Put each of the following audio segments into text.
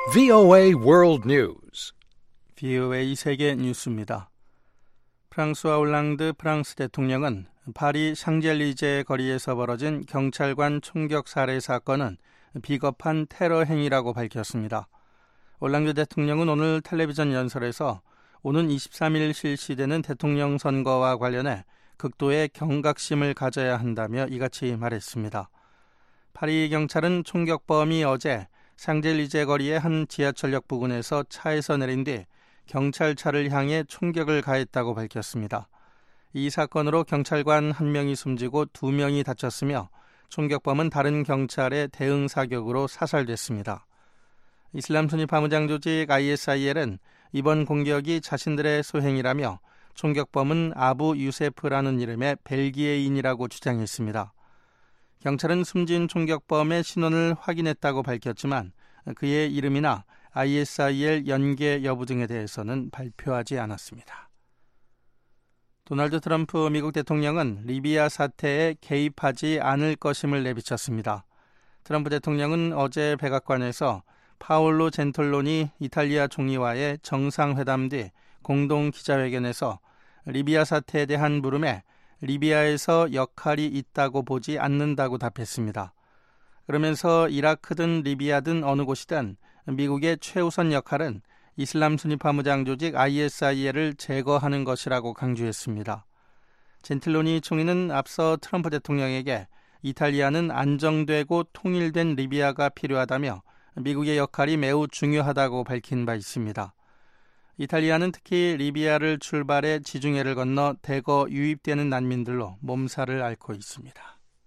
VOA World News. VOA 세계 뉴스입니다. 프랑스와 올랑드 프랑스 대통령은 파리 샹젤리제 거리에서 벌어진 경찰관 총격 살해 사건은 비겁한 테러 행위라고 밝혔습니다. 올랑드 대통령은 오늘 텔레비전 연설에서 오는 23일 실시되는 대통령 선거와 관련해 극도의 경각심을 가져야 한다며 이같이 말했습니다. 파리 경찰은 총격범이 어제 샹젤리제 거리의 한 지하철역 부근에서 차에서 내린 뒤 경찰차를 향해 총격을 가했다고 밝혔습니다. 이 사건으로 경찰관 1명이 숨지고 2명이 다쳤으며 총격범은 다른 경찰의 대응 사격으로 사살됐습니다. 이슬람 순위 파무장 조직 ISIL은 이번 공격이 자신들의 소행이라며 총격범은 아부 유세프라는 이름의 벨기에인이라고 주장했습니다. 경찰은 숨진 총격범의 신원을 확인했다고 밝혔지만 그의 이름이나 ISIL 연계 여부 등에 대해서는 발표하지 않았습니다. 도널드 트럼프 미국 대통령은 리비아 사태에 개입하지 않을 것임을 내비쳤습니다. 트럼프 대통령은 어제 백악관에서 파올로 젠틀로니 이탈리아 총리와의 정상회담 뒤 공동 기자회견에서 리비아 사태에 대한 물음에 리비아에서 역할이 있다고 보지 않는다고 답했습니다. 그러면서 이라크든 리비아든 어느 곳이든 미국의 최우선 역할은 이슬람 순위 파무장 조직 ISIL을 제거하는 것이라고 강조했습니다. 젠틀로니 총리는 앞서 트럼프 대통령에게 이탈리아는 안정되고 통일된 리비아가 필요하다며 미국의 역할이 매우 중요하다고 밝힌 바 있습니다. 이탈리아는 특히 리비아를 출발해 지중해를 건너 대거 유입되는 난민들로 몸살을 앓고 있습니다.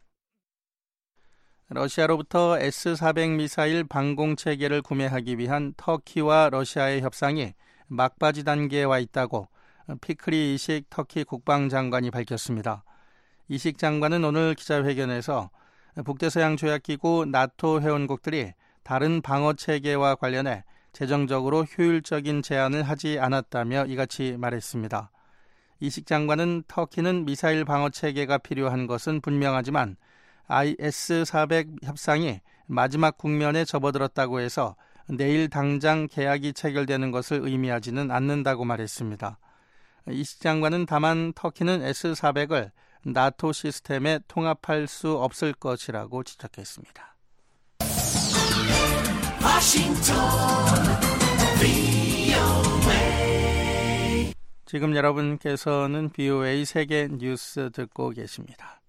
러시아로부터 S-400 미사일 방공체계를 구매하기 위한 터키와 러시아의 협상이 막바지 단계에 와 있다고 피크리 이식 터키 국방장관이 밝혔습니다. 이식 장관은 오늘 기자회견에서 북대서양 조약기구 나토 회원국들이 다른 방어체계와 관련해 재정적으로 효율적인 제안을 하지 않았다며 이같이 말했습니다. 이식 장관은 터키는 미사일 방어체계가 필요한 것은 분명하지만 S-400 협상이 마지막 국면에 접어들었다고 해서 내일 당장 계약이 체결되는 것을 의미하지는 않는다고 말했습니다. 이식 장관은 다만 터키는 S-400을 나토 시스템에 통합할 수 없을 것이라고 지적했습니다. 지금 여러분께서는 VOA 세계 뉴스 듣고 계십니다.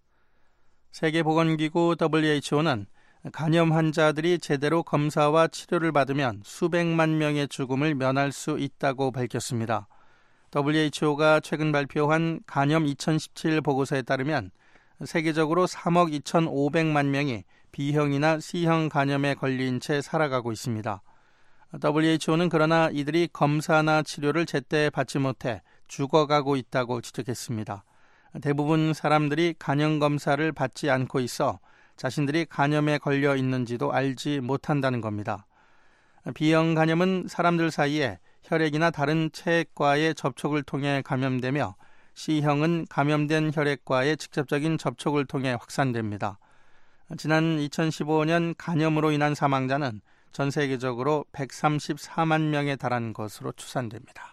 세계보건기구 WHO는 간염 환자들이 제대로 검사와 치료를 받으면 수백만 명의 죽음을 면할 수 있다고 밝혔습니다. WHO가 최근 발표한 간염 2017 보고서에 따르면 세계적으로 3억 2,500만 명이 B형이나 C형 간염에 걸린 채 살아가고 있습니다. WHO는 그러나 이들이 검사나 치료를 제때 받지 못해 죽어가고 있다고 지적했습니다. 대부분 사람들이 간염 검사를 받지 않고 있어 자신들이 간염에 걸려 있는지도 알지 못한다는 겁니다. B형 간염은 사람들 사이에 혈액이나 다른 체액과의 접촉을 통해 감염되며 C형은 감염된 혈액과의 직접적인 접촉을 통해 확산됩니다. 지난 2015년 간염으로 인한 사망자는 전 세계적으로 134만 명에 달한 것으로 추산됩니다.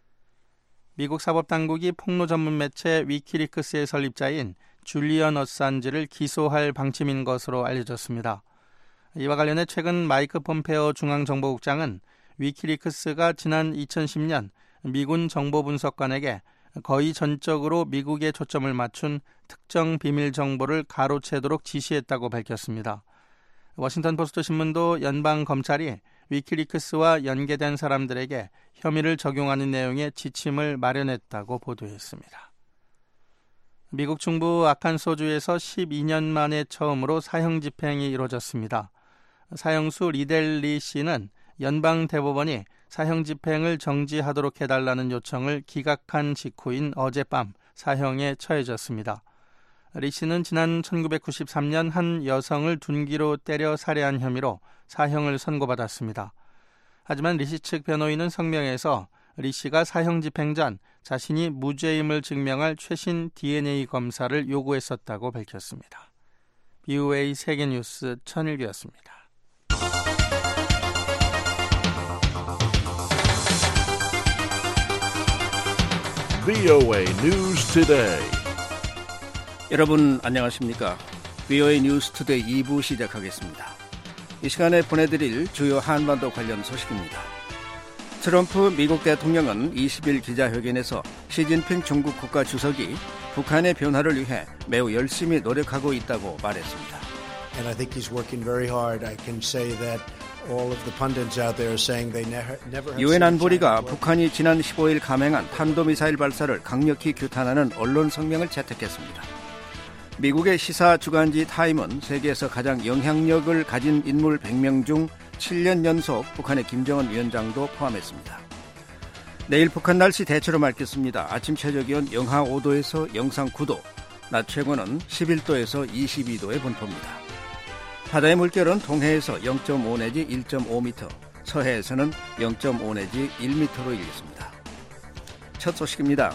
미국 사법당국이 폭로 전문 매체 위키리크스의 설립자인 줄리언 어산지를 기소할 방침인 것으로 알려졌습니다. 이와 관련해 최근 마이크 폼페오 중앙정보국장은 위키리크스가 지난 2010년 미군 정보분석관에게 거의 전적으로 미국에 초점을 맞춘 특정 비밀 정보를 가로채도록 지시했다고 밝혔습니다. 워싱턴 포스트 신문도 연방 검찰이 위키리크스와 연계된 사람들에게 혐의를 적용하는 내용의 지침을 마련했다고 보도했습니다. 미국 중부 아칸소주에서 12년 만에 처음으로 사형 집행이 이루어졌습니다. 사형수 리델리 씨는 연방 대법원이 사형 집행을 정지하도록 해달라는 요청을 기각한 직후인 어젯밤 사형에 처해졌습니다. 리 씨는 지난 1993년 한 여성을 둔기로 때려 살해한 혐의로 사형을 선고받았습니다. 하지만 리 씨 측 변호인은 성명에서 리 씨가 사형 집행 전 자신이 무죄임을 증명할 최신 DNA 검사를 요구했었다고 밝혔습니다. VOA 세계뉴스 천일규였습니다. VOA News Today. 여러분 안녕하십니까? VOA News Today 2부 시작하겠습니다. 이 시간에 보내드릴 주요 한반도 관련 소식입니다. 트럼프 미국 대통령은 20일 기자회견에서 시진핑 중국 국가주석이 북한의 변화를 위해 매우 열심히 노력하고 있다고 말했습니다. And I think he's working very hard. I can say that all of the pundits out there are saying they never have 유엔 안보리가 seen 북한이 지난 15일 감행한 탄도미사일 발사를 강력히 규탄하는 언론 성명을 채택했습니다. 미국의 시사 주간지 타임은 세계에서 가장 영향력을 가진 인물 100명 중 7년 연속 북한의 김정은 위원장도 포함했습니다. 내일 북한 날씨 대체로 맑겠습니다. 아침 최저기온 영하 5도에서 영상 9도, 낮 최고는 11도에서 22도의 분포입니다. 바다의 물결은 동해에서 0.5 내지 1.5m, 서해에서는 0.5 내지 1m로 일겠습니다. 첫 소식입니다.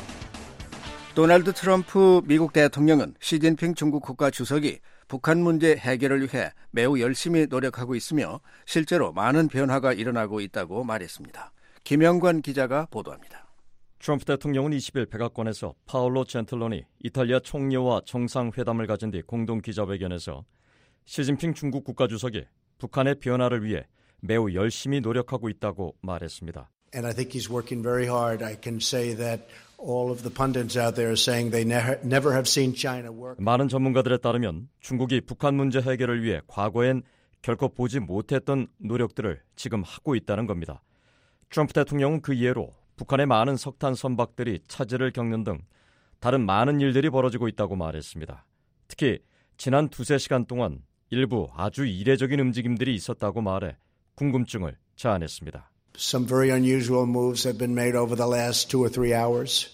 도널드 트럼프 미국 대통령은 시진핑 중국 국가주석이 북한 문제 해결을 위해 매우 열심히 노력하고 있으며 실제로 많은 변화가 일어나고 있다고 말했습니다. 김영관 기자가 보도합니다. 트럼프 대통령은 20일 백악관에서 파올로 젠틀론이 이탈리아 총리와 정상회담을 가진 뒤 공동 기자회견에서 시진핑 중국 국가주석이 북한의 변화를 위해 매우 열심히 노력하고 있다고 말했습니다. And I think he's working very hard. I can say that all of the pundits out there are saying they never have seen China work. 많은 전문가들에 따르면 중국이 북한 문제 해결을 위해 과거엔 결코 보지 못했던 노력들을 지금 하고 있다는 겁니다. 트럼프 대통령은 그 예로 북한의 많은 석탄 선박들이 차질을 겪는 등 다른 많은 일들이 벌어지고 있다고 말했습니다. 특히 지난 2-3시간 동안 일부 아주 이례적인 움직임들이 있었다고 말해 궁금증을 자아냈습니다. Some very unusual moves have been made over the last 2 or 3 hours.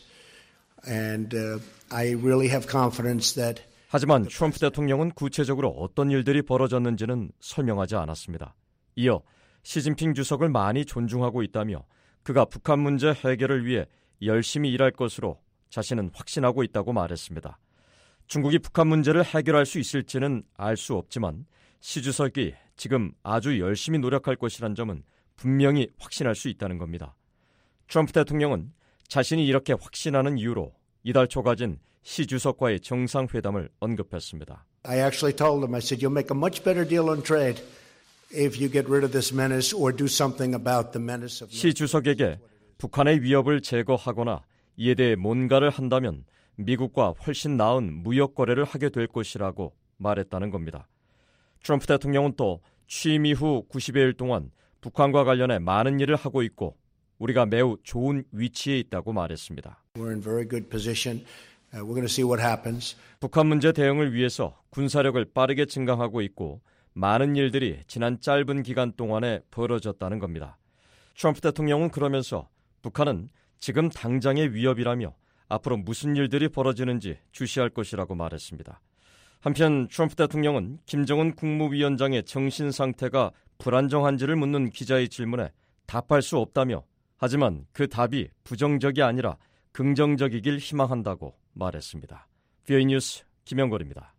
And I really have confidence that 하지만 트럼프 대통령은 구체적으로 어떤 일들이 벌어졌는지는 설명하지 않았습니다. 이어 시진핑 주석을 많이 존중하고 있다며 그가 북한 문제 해결을 위해 열심히 일할 것으로 자신은 확신하고 있다고 말했습니다. 중국이 북한 문제를 해결할 수 있을지는 알 수 없지만 시 주석이 지금 아주 열심히 노력할 것이란 점은 분명히 확신할 수 있다는 겁니다. 트럼프 대통령은 자신이 이렇게 확신하는 이유로 이달 초 가진 시 주석과의 정상회담을 언급했습니다. I actually told him, I said, you'll make a much better deal on trade if you get rid of this menace or do something about the menace of 시 주석에게 북한의 위협을 제거하거나 이에 대해 뭔가를 한다면 미국과 훨씬 나은 무역 거래를 하게 될 것이라고 말했다는 겁니다. 트럼프 대통령은 또 취임 이후 90여일 동안 북한과 관련해 많은 일을 하고 있고 우리가 매우 좋은 위치에 있다고 말했습니다. We're in very good position. We're going to see what happens. 북한 문제 대응을 위해서 군사력을 빠르게 증강하고 있고 많은 일들이 지난 짧은 기간 동안에 벌어졌다는 겁니다. 트럼프 대통령은 그러면서 북한은 지금 당장의 위협이라며 앞으로 무슨 일들이 벌어지는지 주시할 것이라고 말했습니다. 한편 트럼프 대통령은 김정은 국무위원장의 정신 상태가 불안정한지를 묻는 기자의 질문에 답할 수 없다며 하지만 그 답이 부정적이 아니라 긍정적이길 희망한다고 말했습니다. VOA 뉴스 김영걸입니다.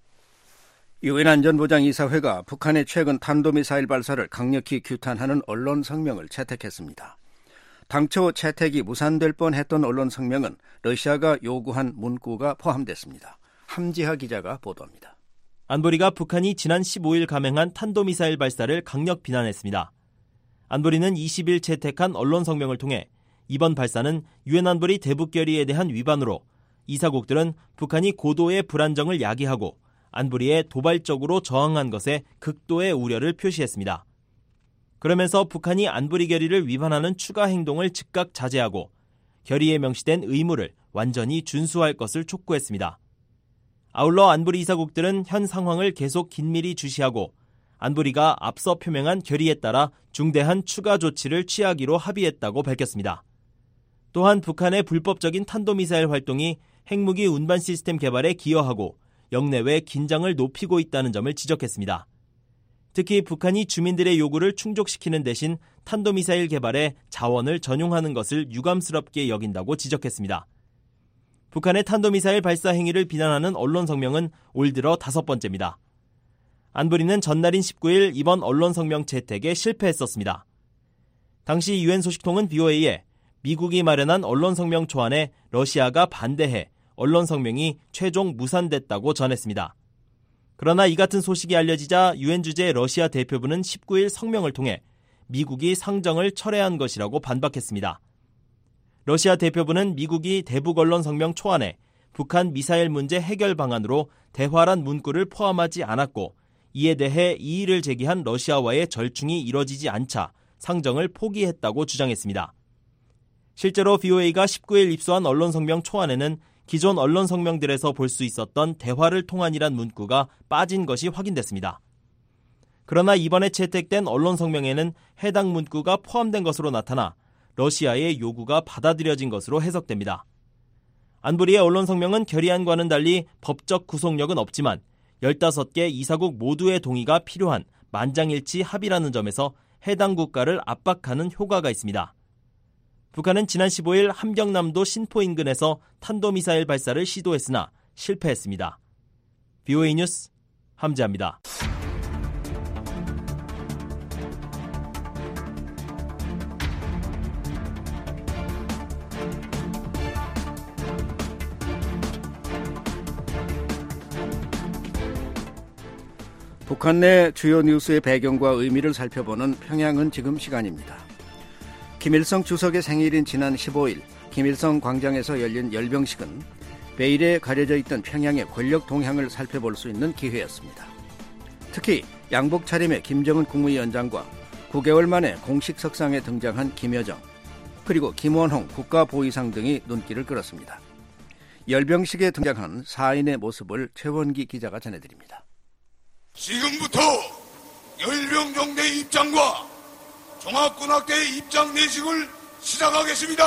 유엔 안전보장이사회가 북한의 최근 탄도미사일 발사를 강력히 규탄하는 언론 성명을 채택했습니다. 당초 채택이 무산될 뻔했던 언론 성명은 러시아가 요구한 문구가 포함됐습니다. 함지하 기자가 보도합니다. 안보리가 북한이 지난 15일 감행한 탄도미사일 발사를 강력 비난했습니다. 안보리는 20일 채택한 언론 성명을 통해 이번 발사는 유엔 안보리 대북 결의에 대한 위반으로 이사국들은 북한이 고도의 불안정을 야기하고 안보리에 도발적으로 저항한 것에 극도의 우려를 표시했습니다. 그러면서 북한이 안보리 결의를 위반하는 추가 행동을 즉각 자제하고 결의에 명시된 의무를 완전히 준수할 것을 촉구했습니다. 아울러 안보리 이사국들은 현 상황을 계속 긴밀히 주시하고 안보리가 앞서 표명한 결의에 따라 중대한 추가 조치를 취하기로 합의했다고 밝혔습니다. 또한 북한의 불법적인 탄도미사일 활동이 핵무기 운반 시스템 개발에 기여하고 영내외 긴장을 높이고 있다는 점을 지적했습니다. 특히 북한이 주민들의 요구를 충족시키는 대신 탄도미사일 개발에 자원을 전용하는 것을 유감스럽게 여긴다고 지적했습니다. 북한의 탄도미사일 발사 행위를 비난하는 언론 성명은 올 들어 5번째입니다. 안보리는 전날인 19일 이번 언론 성명 채택에 실패했었습니다. 당시 유엔 소식통은 VOA에 미국이 마련한 언론성명 초안에 러시아가 반대해 언론성명이 최종 무산됐다고 전했습니다. 그러나 이 같은 소식이 알려지자 유엔 주재 러시아 대표부는 19일 성명을 통해 미국이 상정을 철회한 것이라고 반박했습니다. 러시아 대표부는 미국이 대북 언론 성명 초안에 북한 미사일 문제 해결 방안으로 대화란 문구를 포함하지 않았고 이에 대해 이의를 제기한 러시아와의 절충이 이뤄지지 않자 상정을 포기했다고 주장했습니다. 실제로 VOA가 19일 입수한 언론 성명 초안에는 기존 언론 성명들에서 볼 수 있었던 대화를 통한이란 문구가 빠진 것이 확인됐습니다. 그러나 이번에 채택된 언론 성명에는 해당 문구가 포함된 것으로 나타나 러시아의 요구가 받아들여진 것으로 해석됩니다. 안보리의 언론 성명은 결의안과는 달리 법적 구속력은 없지만 15개 이사국 모두의 동의가 필요한 만장일치 합의라는 점에서 해당 국가를 압박하는 효과가 있습니다. 북한은 지난 15일 함경남도 신포 인근에서 탄도미사일 발사를 시도했으나 실패했습니다. VOA 뉴스 함재합니다. 북한 내 주요 뉴스의 배경과 의미를 살펴보는 평양은 지금 시간입니다. 김일성 주석의 생일인 지난 15일 김일성 광장에서 열린 열병식은 베일에 가려져 있던 평양의 권력 동향을 살펴볼 수 있는 기회였습니다. 특히 양복 차림의 김정은 국무위원장과 9개월 만에 공식 석상에 등장한 김여정, 그리고 김원홍 국가보위상 등이 눈길을 끌었습니다. 열병식에 등장한 4인의 모습을 최원기 기자가 전해드립니다. 지금부터 열병정대 입장과 종합군악대 입장 내식을 시작하겠습니다.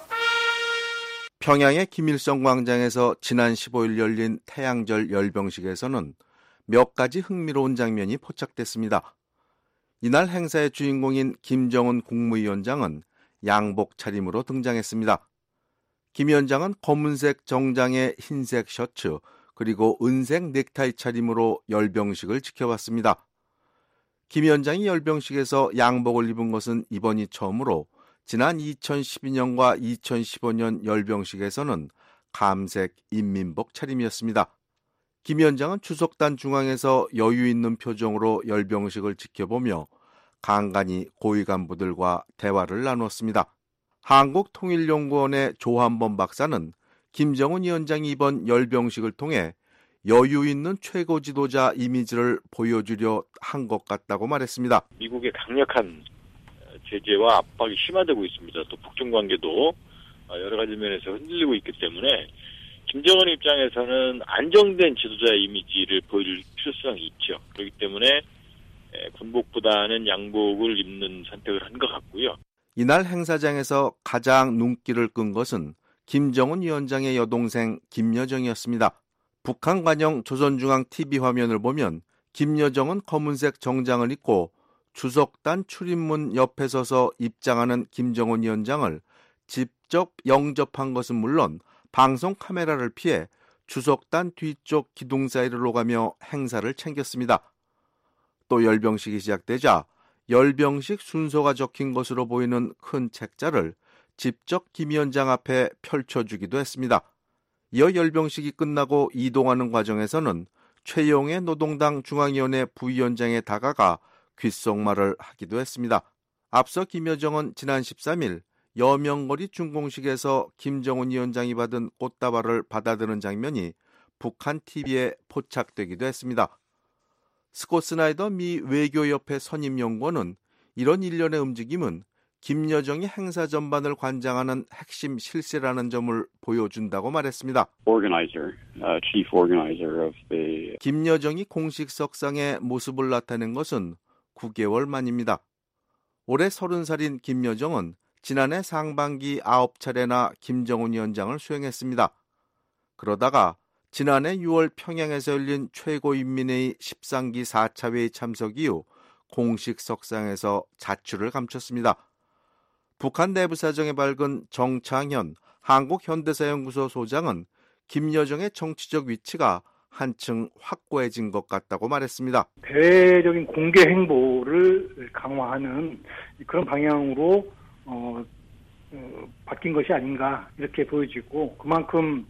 평양의 김일성 광장에서 지난 15일 열린 태양절 열병식에서는 몇 가지 흥미로운 장면이 포착됐습니다. 이날 행사의 주인공인 김정은 국무위원장은 양복 차림으로 등장했습니다. 김 위원장은 검은색 정장에 흰색 셔츠, 그리고 은색 넥타이 차림으로 열병식을 지켜봤습니다. 김 위원장이 열병식에서 양복을 입은 것은 이번이 처음으로 지난 2012년과 2015년 열병식에서는 감색 인민복 차림이었습니다. 김 위원장은 추석단 중앙에서 여유 있는 표정으로 열병식을 지켜보며 간간히 고위 간부들과 대화를 나눴습니다. 한국통일연구원의 조한범 박사는 김정은 위원장이 이번 열병식을 통해 여유 있는 최고 지도자 이미지를 보여주려 한 것 같다고 말했습니다. 미국의 강력한 제재와 압박이 심화되고 있습니다. 또 북중 관계도 여러 가지 면에서 흔들리고 있기 때문에 김정은 입장에서는 안정된 지도자의 이미지를 보여줄 필요성이 있죠. 그렇기 때문에 군복보다는 양복을 입는 선택을 한 것 같고요. 이날 행사장에서 가장 눈길을 끈 것은 김정은 위원장의 여동생 김여정이었습니다. 북한 관영 조선중앙TV 화면을 보면 김여정은 검은색 정장을 입고 주석단 출입문 옆에 서서 입장하는 김정은 위원장을 직접 영접한 것은 물론 방송 카메라를 피해 주석단 뒤쪽 기둥 사이를 오가며 행사를 챙겼습니다. 또 열병식이 시작되자 열병식 순서가 적힌 것으로 보이는 큰 책자를 직접 김 위원장 앞에 펼쳐주기도 했습니다. 이어 열병식이 끝나고 이동하는 과정에서는 최용해 노동당 중앙위원회 부위원장에 다가가 귓속말을 하기도 했습니다. 앞서 김여정은 지난 13일 여명거리 준공식에서 김정은 위원장이 받은 꽃다발을 받아드는 장면이 북한 TV에 포착되기도 했습니다. 스콧 스나이더 미 외교협회 선임연구원은 이런 일련의 움직임은 김여정이 행사 전반을 관장하는 핵심 실세라는 점을 보여준다고 말했습니다. 김여정이 공식 석상에 모습을 나타낸 것은 9개월 만입니다. 올해 30살인 김여정은 지난해 상반기 9차례나 김정은 위원장을 수행했습니다. 그러다가 지난해 6월 평양에서 열린 최고인민회의 13기 4차 회의 참석 이후 공식 석상에서 자취를 감췄습니다. 북한 내부 사정에 밝은 정창현 한국현대사연구소 소장은 김여정의 정치적 위치가 한층 확고해진 것 같다고 말했습니다. 대외적인 공개 행보를 강화하는 그런 방향으로 바뀐 것이 아닌가 이렇게 보여지고 그만큼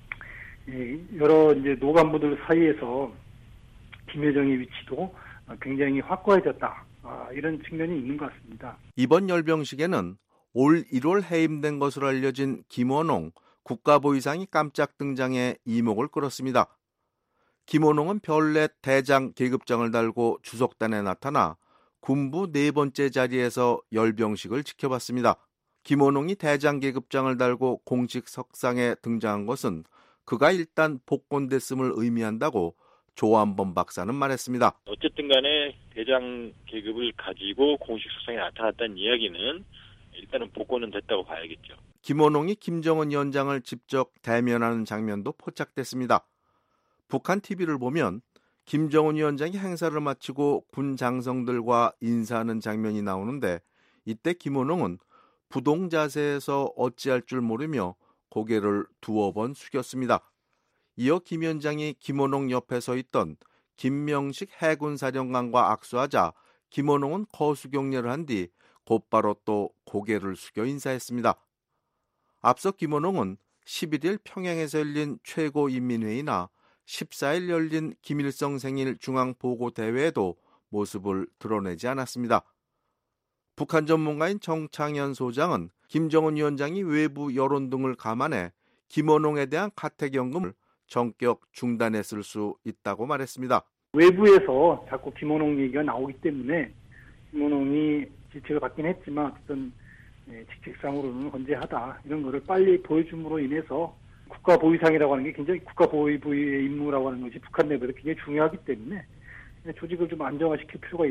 여러 이제 노간부들 사이에서 김여정의 위치도 굉장히 확고해졌다. 이런 측면이 있는 것 같습니다. 이번 열병식에는 올 1월 해임된 것으로 알려진 김원홍 국가보위상이 깜짝 등장해 이목을 끌었습니다. 김원홍은 별넷 대장 계급장을 달고 주석단에 나타나 군부 네 번째 자리에서 열병식을 지켜봤습니다. 김원홍이 대장 계급장을 달고 공식 석상에 등장한 것은 그가 일단 복권됐음을 의미한다고 조한범 박사는 말했습니다. 어쨌든 간에 대장 계급을 가지고 공식 석상에 나타났다는 이야기는 일단은 복권은 됐다고 봐야겠죠. 김원홍이 김정은 위원장을 직접 대면하는 장면도 포착됐습니다. 북한 TV를 보면 김정은 위원장이 행사를 마치고 군 장성들과 인사하는 장면이 나오는데 이때 김원홍은 부동 자세에서 어찌할 줄 모르며 고개를 두어 번 숙였습니다. 이어 김 위원장이 김원홍 옆에 서 있던 김명식 해군사령관과 악수하자 김원홍은 거수경례를 한 뒤 곧바로 또 고개를 숙여 인사했습니다. 앞서 김원홍은 11일 평양에서 열린 최고인민회의나 14일 열린 김일성 생일 중앙보고대회에도 모습을 드러내지 않았습니다. 북한 전문가인 정창현 소장은 김정은 위원장이 외부 여론 등을 감안해 김원홍에 대한 가택연금을 전격 중단했을 수 있다고 말했습니다. 외부에서 자꾸 김원홍 얘기가 나오기 때문에 김원홍이 질책을 받긴 했지만 어떤 직책상으로는 건재하다 이런 거를 빨리 보여줌으로 인해서 국가보위상이라고 하는 게 굉장히 국가보위부의 임무라고 하는 것이 북한 내부에서 굉장히 중요하기 때문에 조직을 좀 안정화시킬 필요가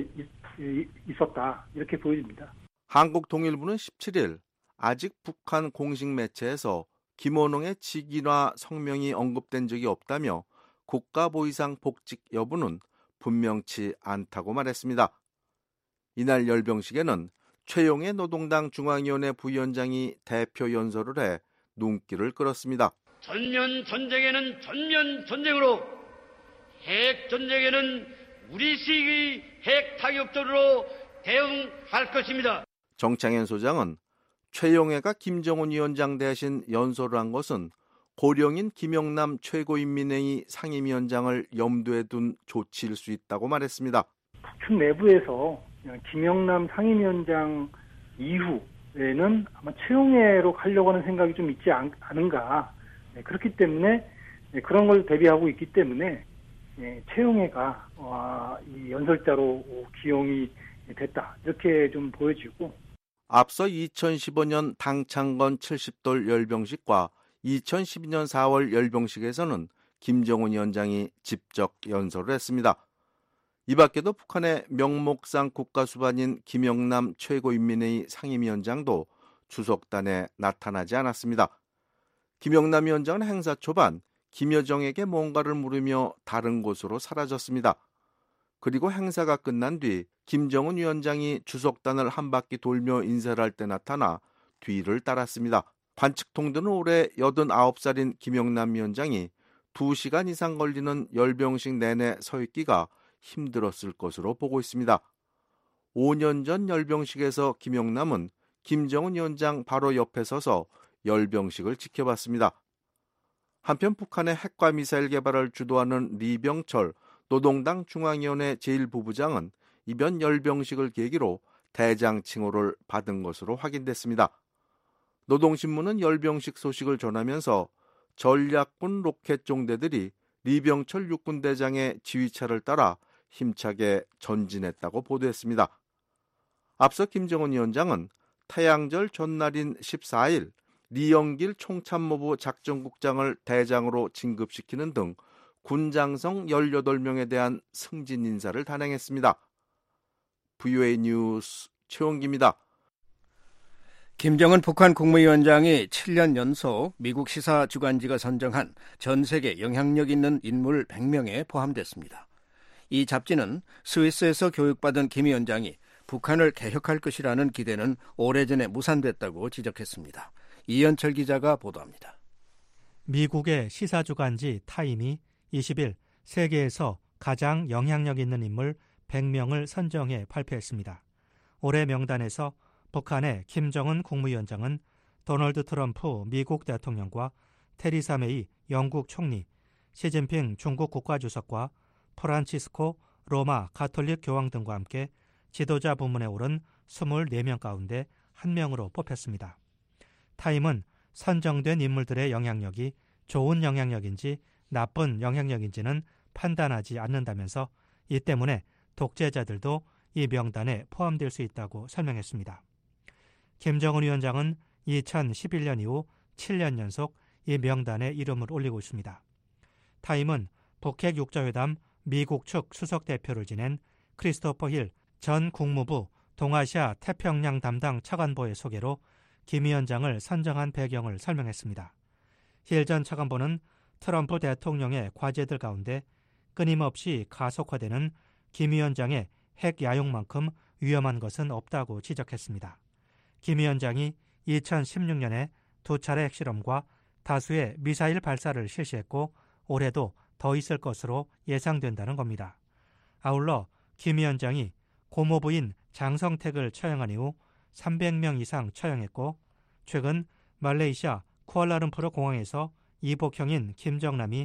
있었다 이렇게 보여집니다. 한국통일부는 17일 아직 북한 공식 매체에서 김원홍의 직위나 성명이 언급된 적이 없다며 국가보위상 복직 여부는 분명치 않다고 말했습니다. 이날 열병식에는 최용해 노동당 중앙위원회 부위원장이 대표 연설을 해 눈길을 끌었습니다. 전면 전쟁에는 전면 전쟁으로, 핵 전쟁에는 우리식의 핵 타격전으로 대응할 것입니다. 정창현 소장은 최용해가 김정은 위원장 대신 연설을 한 것은 고령인 김영남 최고인민회의 상임위원장을 염두에 둔 조치일 수 있다고 말했습니다. 북측 내부에서 김영남 상임위원장 이후에는 아마 최용해로 가려고 하는 생각이 좀 있지 않은가. 그렇기 때문에 그런 걸 대비하고 있기 때문에 최용해가 이 연설자로 기용이 됐다. 이렇게 좀 보여지고. 앞서 2015년 당창건 70돌 열병식과 2012년 4월 열병식에서는 김정은 위원장이 직접 연설을 했습니다. 이 밖에도 북한의 명목상 국가수반인 김영남 최고인민회의 상임위원장도 주석단에 나타나지 않았습니다. 김영남 위원장은 행사 초반 김여정에게 뭔가를 물으며 다른 곳으로 사라졌습니다. 그리고 행사가 끝난 뒤 김정은 위원장이 주석단을 한 바퀴 돌며 인사를 할 때 나타나 뒤를 따랐습니다. 관측통들은 올해 89살인 김영남 위원장이 2시간 이상 걸리는 열병식 내내 서 있기가 힘들었을 것으로 보고 있습니다. 5년 전 열병식에서 김영남은 김정은 위원장 바로 옆에 서서 열병식을 지켜봤습니다. 한편 북한의 핵과 미사일 개발을 주도하는 리병철 노동당 중앙위원회 제1부부장은 이번 열병식을 계기로 대장 칭호를 받은 것으로 확인됐습니다. 노동신문은 열병식 소식을 전하면서 전략군 로켓 종대들이 리병철 육군대장의 지휘차를 따라 힘차게 전진했다고 보도했습니다. 앞서 김정은 위원장은 태양절 전날인 14일 리영길 총참모부 작전국장을 대장으로 진급시키는 등 군장성 18명에 대한 승진 인사를 단행했습니다. VOA 뉴스 최원기입니다. 김정은 북한 국무위원장이 7년 연속 미국 시사주간지가 선정한 전 세계 영향력 있는 인물 100명에 포함됐습니다. 이 잡지는 스위스에서 교육받은 김 위원장이 북한을 개혁할 것이라는 기대는 오래전에 무산됐다고 지적했습니다. 이현철 기자가 보도합니다. 미국의 시사주간지 타임이 20일 세계에서 가장 영향력 있는 인물 100명을 선정해 발표했습니다. 올해 명단에서 북한의 김정은 국무위원장은 도널드 트럼프 미국 대통령과 테리사 메이 영국 총리, 시진핑 중국 국가주석과 프란치스코 로마 가톨릭 교황 등과 함께 지도자 부문에 오른 24명 가운데 1명으로 뽑혔습니다. 타임은 선정된 인물들의 영향력이 좋은 영향력인지 나쁜 영향력인지는 판단하지 않는다면서 이 때문에 독재자들도 이 명단에 포함될 수 있다고 설명했습니다. 김정은 위원장은 2011년 이후 7년 연속 이 명단에 이름을 올리고 있습니다. 타임은 북핵 육자회담 미국 측 수석대표를 지낸 크리스토퍼 힐 전 국무부 동아시아 태평양 담당 차관보의 소개로 김 위원장을 선정한 배경을 설명했습니다. 힐 전 차관보는 트럼프 대통령의 과제들 가운데 끊임없이 가속화되는 김 위원장의 핵 야용만큼 위험한 것은 없다고 지적했습니다. 김 위원장이 2016년에 2차례 핵실험과 다수의 미사일 발사를 실시했고 올해도 더 있을 것으로 예상된다는 겁니다. 아울러 김 위원장이 고모부인 장성택을 처형한 이후 300명 이상 처형했고 최근 말레이시아 쿠알라룸푸르 공항에서 이복형인 김정남이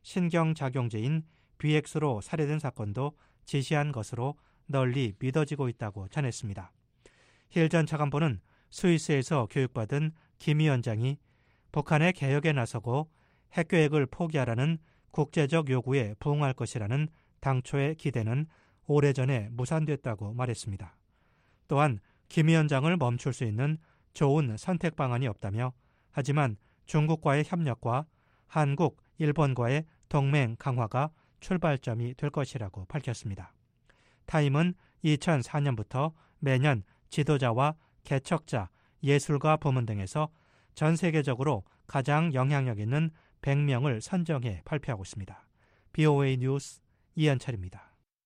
신경작용제인 BX로 살해된 사건도 지시한 것으로 널리 믿어지고 있다고 전했습니다. 힐 전 차관보는 스위스에서 교육받은 김 위원장이 북한의 개혁에 나서고 핵계획을 포기하라는 국제적 요구에 부응할 것이라는 당초의 기대는 오래전에 무산됐다고 말했습니다. 또한 김 위원장을 멈출 수 있는 좋은 선택 방안이 없다며 하지만 중국과의 협력과 한국, 일본과의 동맹 강화가 출발점이 될 것이라고 밝혔습니다. 타임은 2004년부터 매년 지도자와 개척자, 예술가 부문 등에서 전 세계적으로 가장 영향력 있는 100명을 선정해 발표하고 있습니다. BOA 뉴스 이현철입니다.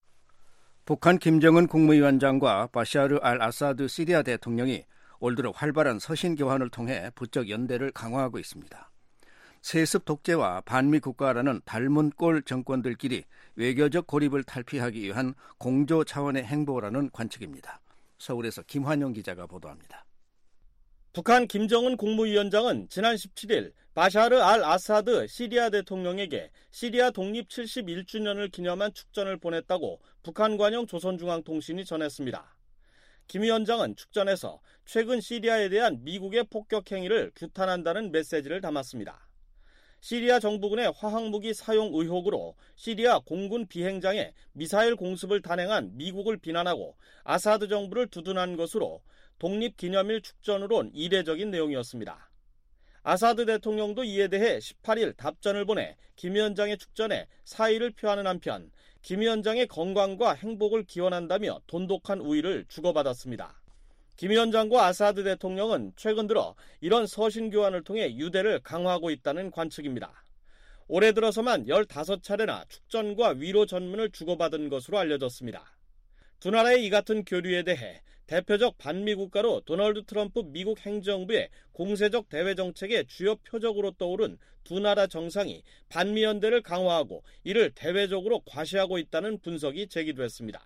북한 김정은 국무위원장과 바샤르 알 아사드 시리아 대통령이 올 들어 활발한 서신 교환을 통해 부쩍 연대를 강화하고 있습니다. 세습 독재와 반미 국가라는 닮은 꼴 정권들끼리 외교적 고립을 탈피하기 위한 공조 차원의 행보라는 관측입니다. 서울에서 김환영 기자가 보도합니다. 북한 김정은 국무위원장은 지난 17일 바샤르 알 아사드 시리아 대통령에게 시리아 독립 71주년을 기념한 축전을 보냈다고 북한 관영 조선중앙통신이 전했습니다. 김 위원장은 축전에서 최근 시리아에 대한 미국의 폭격 행위를 규탄한다는 메시지를 담았습니다. 시리아 정부군의 화학무기 사용 의혹으로 시리아 공군 비행장에 미사일 공습을 단행한 미국을 비난하고 아사드 정부를 두둔한 것으로 독립기념일 축전으론 이례적인 내용이었습니다. 아사드 대통령도 이에 대해 18일 답전을 보내 김 위원장의 축전에 사의를 표하는 한편 김 위원장의 건강과 행복을 기원한다며 돈독한 우의를 주고받았습니다. 김 위원장과 아사드 대통령은 최근 들어 이런 서신 교환을 통해 유대를 강화하고 있다는 관측입니다. 올해 들어서만 15차례나 축전과 위로 전문을 주고받은 것으로 알려졌습니다. 두 나라의 이 같은 교류에 대해 대표적 반미 국가로 도널드 트럼프 미국 행정부의 공세적 대외 정책의 주요 표적으로 떠오른 두 나라 정상이 반미 연대를 강화하고 이를 대외적으로 과시하고 있다는 분석이 제기됐습니다.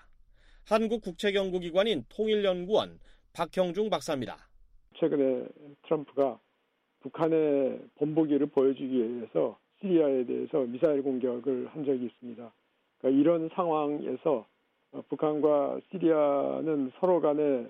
한국국책연구기관인 통일연구원 박형중 박사입니다. 최근에 트럼프가 북한의 본보기를 보여주기 위해서 시리아에 대해서 미사일 공격을 한 적이 있습니다. 그러니까 이런 상황에서 북한과 시리아는 서로 간의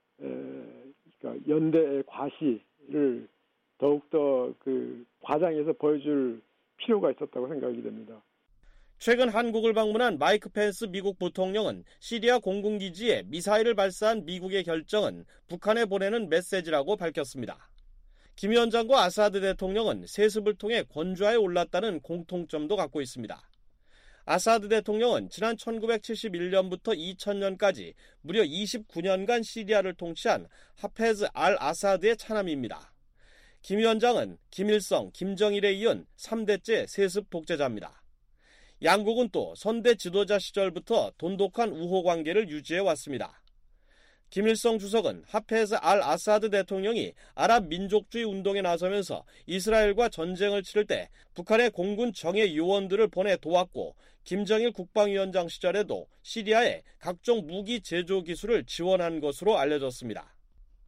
그러니까 연대의 과시를 더욱더 과장해서 보여줄 필요가 있었다고 생각이 됩니다. 최근 한국을 방문한 마이크 펜스 미국 부통령은 시리아 공군기지에 미사일을 발사한 미국의 결정은 북한에 보내는 메시지라고 밝혔습니다. 김 위원장과 아사드 대통령은 세습을 통해 권좌에 올랐다는 공통점도 갖고 있습니다. 아사드 대통령은 지난 1971년부터 2000년까지 무려 29년간 시리아를 통치한 하페즈 알 아사드의 차남입니다. 김 위원장은 김일성, 김정일에 이은 3대째 세습 독재자입니다. 양국은 또 선대 지도자 시절부터 돈독한 우호 관계를 유지해 왔습니다. 김일성 주석은 하페즈 알 아사드 대통령이 아랍 민족주의 운동에 나서면서 이스라엘과 전쟁을 치를 때 북한의 공군 정예 요원들을 보내 도왔고 김정일 국방위원장 시절에도 시리아에 각종 무기 제조 기술을 지원한 것으로 알려졌습니다.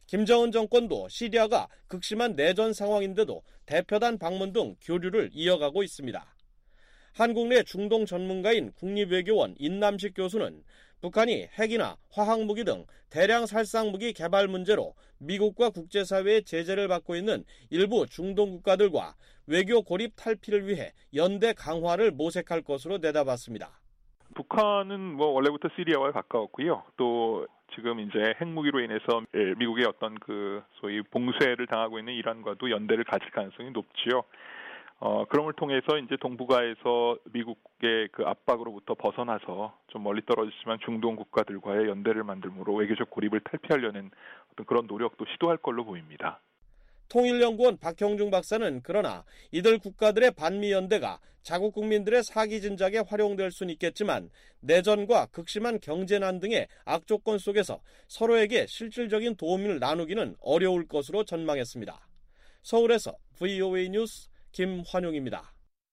김정은 정권도 시리아가 극심한 내전 상황인데도 대표단 방문 등 교류를 이어가고 있습니다. 한국 내 중동 전문가인 국립외교원 인남식 교수는 북한이 핵이나 화학무기 등 대량 살상무기 개발 문제로 미국과 국제사회의 제재를 받고 있는 일부 중동 국가들과 외교 고립 탈피를 위해 연대 강화를 모색할 것으로 내다봤습니다. 북한은 뭐 원래부터 시리아와 가까웠고요. 또 지금 이제 핵무기로 인해서 미국의 어떤 그 소위 봉쇄를 당하고 있는 이란과도 연대를 가질 가능성이 높지요. 그럼을 통해서 이제 동북아에서 미국의 그 압박으로부터 벗어나서 좀 멀리 떨어지지만 중동 국가들과의 연대를 만들므로 외교적 고립을 탈피하려는 어떤 그런 노력도 시도할 걸로 보입니다. 통일연구원 박형중 박사는 그러나 이들 국가들의 반미 연대가 자국 국민들의 사기 진작에 활용될 수는 있겠지만 내전과 극심한 경제난 등의 악조건 속에서 서로에게 실질적인 도움을 나누기는 어려울 것으로 전망했습니다. 서울에서 VOA 뉴스 김환용입니다.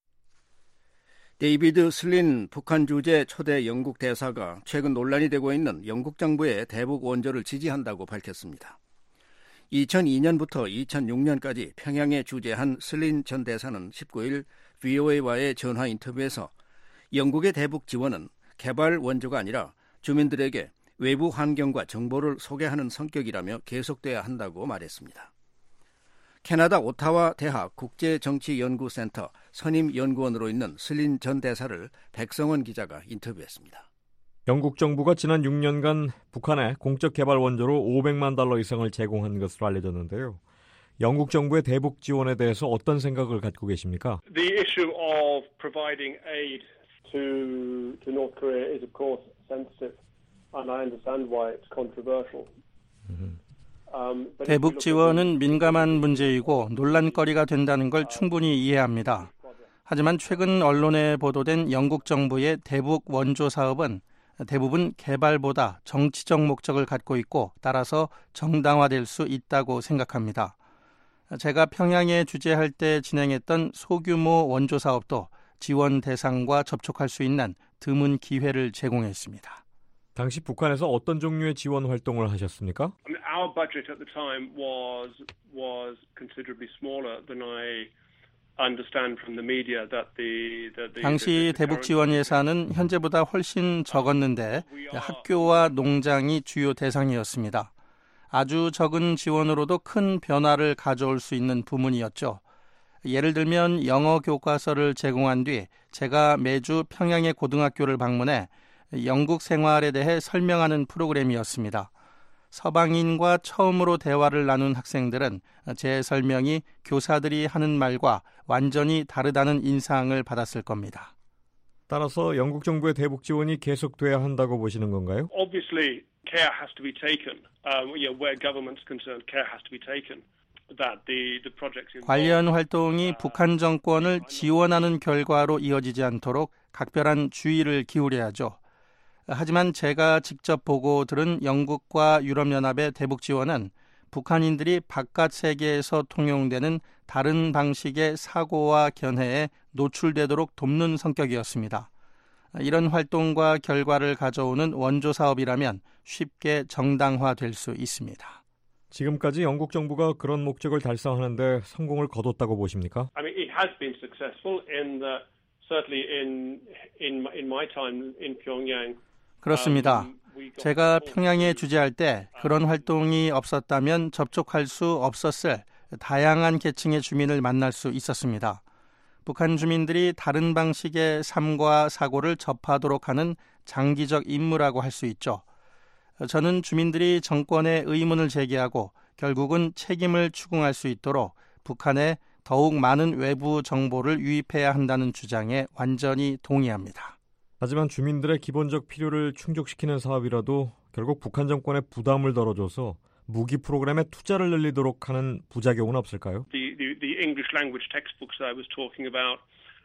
데이비드 슬린 북한 주재 초대 영국 대사가 최근 논란이 되고 있는 영국 정부의 대북 원조를 지지한다고 밝혔습니다. 2002년부터 2006년까지 평양에 주재한 슬린 전 대사는 19일 VOA와의 전화 인터뷰에서 영국의 대북 지원은 개발 원조가 아니라 주민들에게 외부 환경과 정보를 소개하는 성격이라며 계속돼야 한다고 말했습니다. 캐나다 오타와 대학 국제정치연구센터 선임 연구원으로 있는 슬린 전 대사를 백성원 기자가 인터뷰했습니다. 영국 정부가 지난 6년간 북한에 공적 개발 원조로 $500만 이상을 제공한 것으로 알려졌는데요. 영국 정부의 대북 지원에 대해서 어떤 생각을 갖고 계십니까? The issue of providing aid to North Korea is of course sensitive, and I understand why it's controversial. 대북 지원은 민감한 문제이고 논란거리가 된다는 걸 충분히 이해합니다. 하지만 최근 언론에 보도된 영국 정부의 대북 원조 사업은 대부분 개발보다 정치적 목적을 갖고 있고 따라서 정당화될 수 있다고 생각합니다. 제가 평양에 주재할 때 진행했던 소규모 원조 사업도 지원 대상과 접촉할 수 있는 드문 기회를 제공했습니다. 당시 북한에서 어떤 종류의 지원 활동을 하셨습니까? Our budget at the time was considerably smaller than I understand from the media that the 당시 대북 지원 예산은 현재보다 훨씬 적었는데 학교와 농장이 주요 대상이었습니다. 아주 적은 지원으로도 큰 변화를 가져올 수 있는 부문이었죠. 예를 들면 영어 교과서를 제공한 뒤 제가 매주 평양의 고등학교를 방문해 영국 생활에 대해 설명하는 프로그램이었습니다. 서방인과 처음으로 대화를 나눈 학생들은 제 설명이 교사들이 하는 말과 완전히 다르다는 인상을 받았을 겁니다. 따라서 영국 정부의 대북 지원이 계속돼야 한다고 보시는 건가요? Obviously, care has to be taken. Where government's concerned, care has to be taken. That the projects 관련 활동이 북한 정권을 지원하는 결과로 이어지지 않도록 각별한 주의를 기울여야죠. 하지만 제가 직접 보고 들은 영국과 유럽연합의 대북 지원은 북한인들이 바깥 세계에서 통용되는 다른 방식의 사고와 견해에 노출되도록 돕는 성격이었습니다. 이런 활동과 결과를 가져오는 원조 사업이라면 쉽게 정당화될 수 있습니다. 지금까지 영국 정부가 그런 목적을 달성하는데 성공을 거뒀다고 보십니까? I mean, it has been successful certainly in my time in Pyongyang. 그렇습니다. 제가 평양에 주재할 때 그런 활동이 없었다면 접촉할 수 없었을 다양한 계층의 주민을 만날 수 있었습니다. 북한 주민들이 다른 방식의 삶과 사고를 접하도록 하는 장기적 임무라고 할 수 있죠. 저는 주민들이 정권에 의문을 제기하고 결국은 책임을 추궁할 수 있도록 북한에 더욱 많은 외부 정보를 유입해야 한다는 주장에 완전히 동의합니다. 하지만 주민들의 기본적 필요를 충족시키는 사업이라도 결국 북한 정권에 부담을 덜어줘서 무기 프로그램에 투자를 늘리도록 하는 부작용은 없을까요? The English language textbooks I was talking about,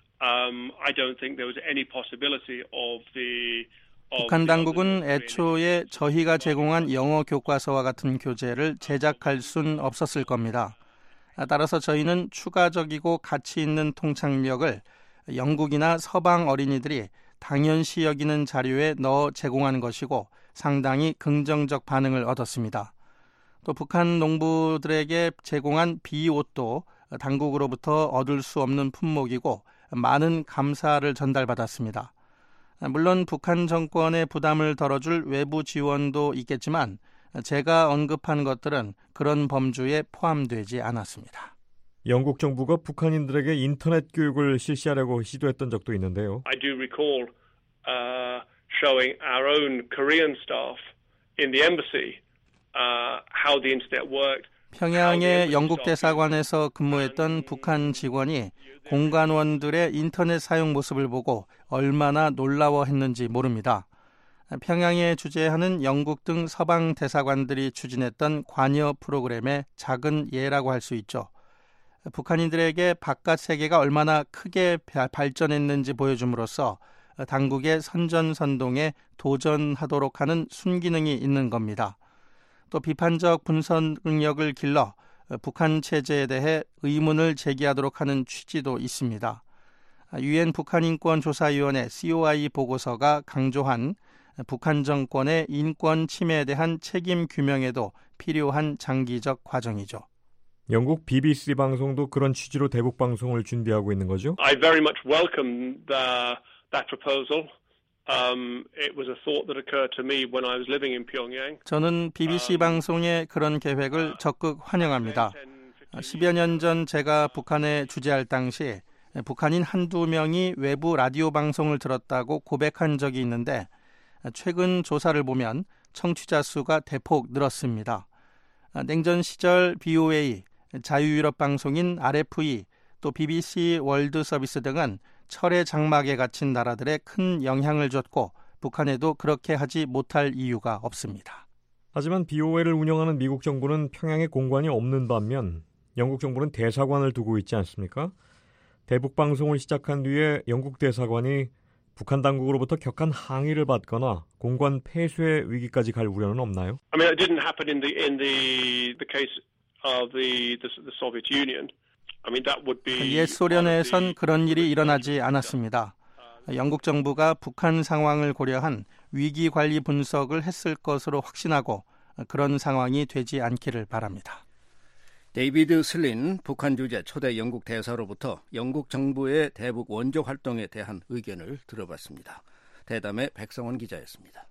I don't think there was any possibility of the 북한 당국은 애초에 저희가 제공한 영어 교과서와 같은 교재를 제작할 순 없었을 겁니다. 따라서 저희는 추가적이고 가치 있는 통찰력을 영국이나 서방 어린이들이 당연시 여기는 자료에 넣어 제공한 것이고 상당히 긍정적 반응을 얻었습니다. 또 북한 농부들에게 제공한 비옷도 당국으로부터 얻을 수 없는 품목이고 많은 감사를 전달받았습니다. 물론 북한 정권의 부담을 덜어줄 외부 지원도 있겠지만 제가 언급한 것들은 그런 범주에 포함되지 않았습니다. 영국 정부가 북한인들에게 인터넷 교육을 실시하려고 시도했던 적도 있는데요. I do recall showing our own Korean staff in the embassy how the internet worked. 평양의 영국 대사관에서 근무했던 북한 직원이 공관원들의 인터넷 사용 모습을 보고 얼마나 놀라워했는지 모릅니다. 평양에 주재하는 영국 등 서방 대사관들이 추진했던 관여 프로그램의 작은 예라고 할 수 있죠. 북한인들에게 바깥 세계가 얼마나 크게 발전했는지 보여줌으로써 당국의 선전선동에 도전하도록 하는 순기능이 있는 겁니다. 또 비판적 분석 능력을 길러 북한 체제에 대해 의문을 제기하도록 하는 취지도 있습니다. 유엔 북한인권조사위원회 COI 보고서가 강조한 북한 정권의 인권 침해에 대한 책임 규명에도 필요한 장기적 과정이죠. 영국 BBC 방송도 그런 취지로 대북 방송을 준비하고 있는 거죠? I very much welcome that proposal. It was a thought that occurred to me when I was living in Pyongyang. 저는 BBC 방송의 그런 계획을 적극 환영합니다. 10여 년 전 제가 북한에 주재할 당시 북한인 한두 명이 외부 라디오 방송을 들었다고 고백한 적이 있는데 최근 조사를 보면 청취자 수가 대폭 늘었습니다. 냉전 시절 BOA, 자유유럽 방송인 RFE, 또 BBC 월드 서비스 등은 철의 장막에 갇힌 나라들에 큰 영향을 줬고 북한에도 그렇게 하지 못할 이유가 없습니다. 하지만 BOA를 운영하는 미국 정부는 평양에 공관이 없는 반면 영국 정부는 대사관을 두고 있지 않습니까? 대북 방송을 시작한 뒤에 영국 대사관이 북한 당국으로부터 격한 항의를 받거나 공관 폐쇄 위기까지 갈 우려는 없나요? I mean, it didn't happen in the case of the Soviet Union. I mean, that would be 옛 소련에선 그런 일이 일어나지 않았습니다. 영국 정부가 북한 상황을 고려한 위기 관리 분석을 했을 것으로 확신하고 그런 상황이 되지 않기를 바랍니다. 데이비드 슬린 북한 주재 초대 영국 대사로부터 영국 정부의 대북 원조 활동에 대한 의견을 들어봤습니다. 대담의 백성원 기자였습니다.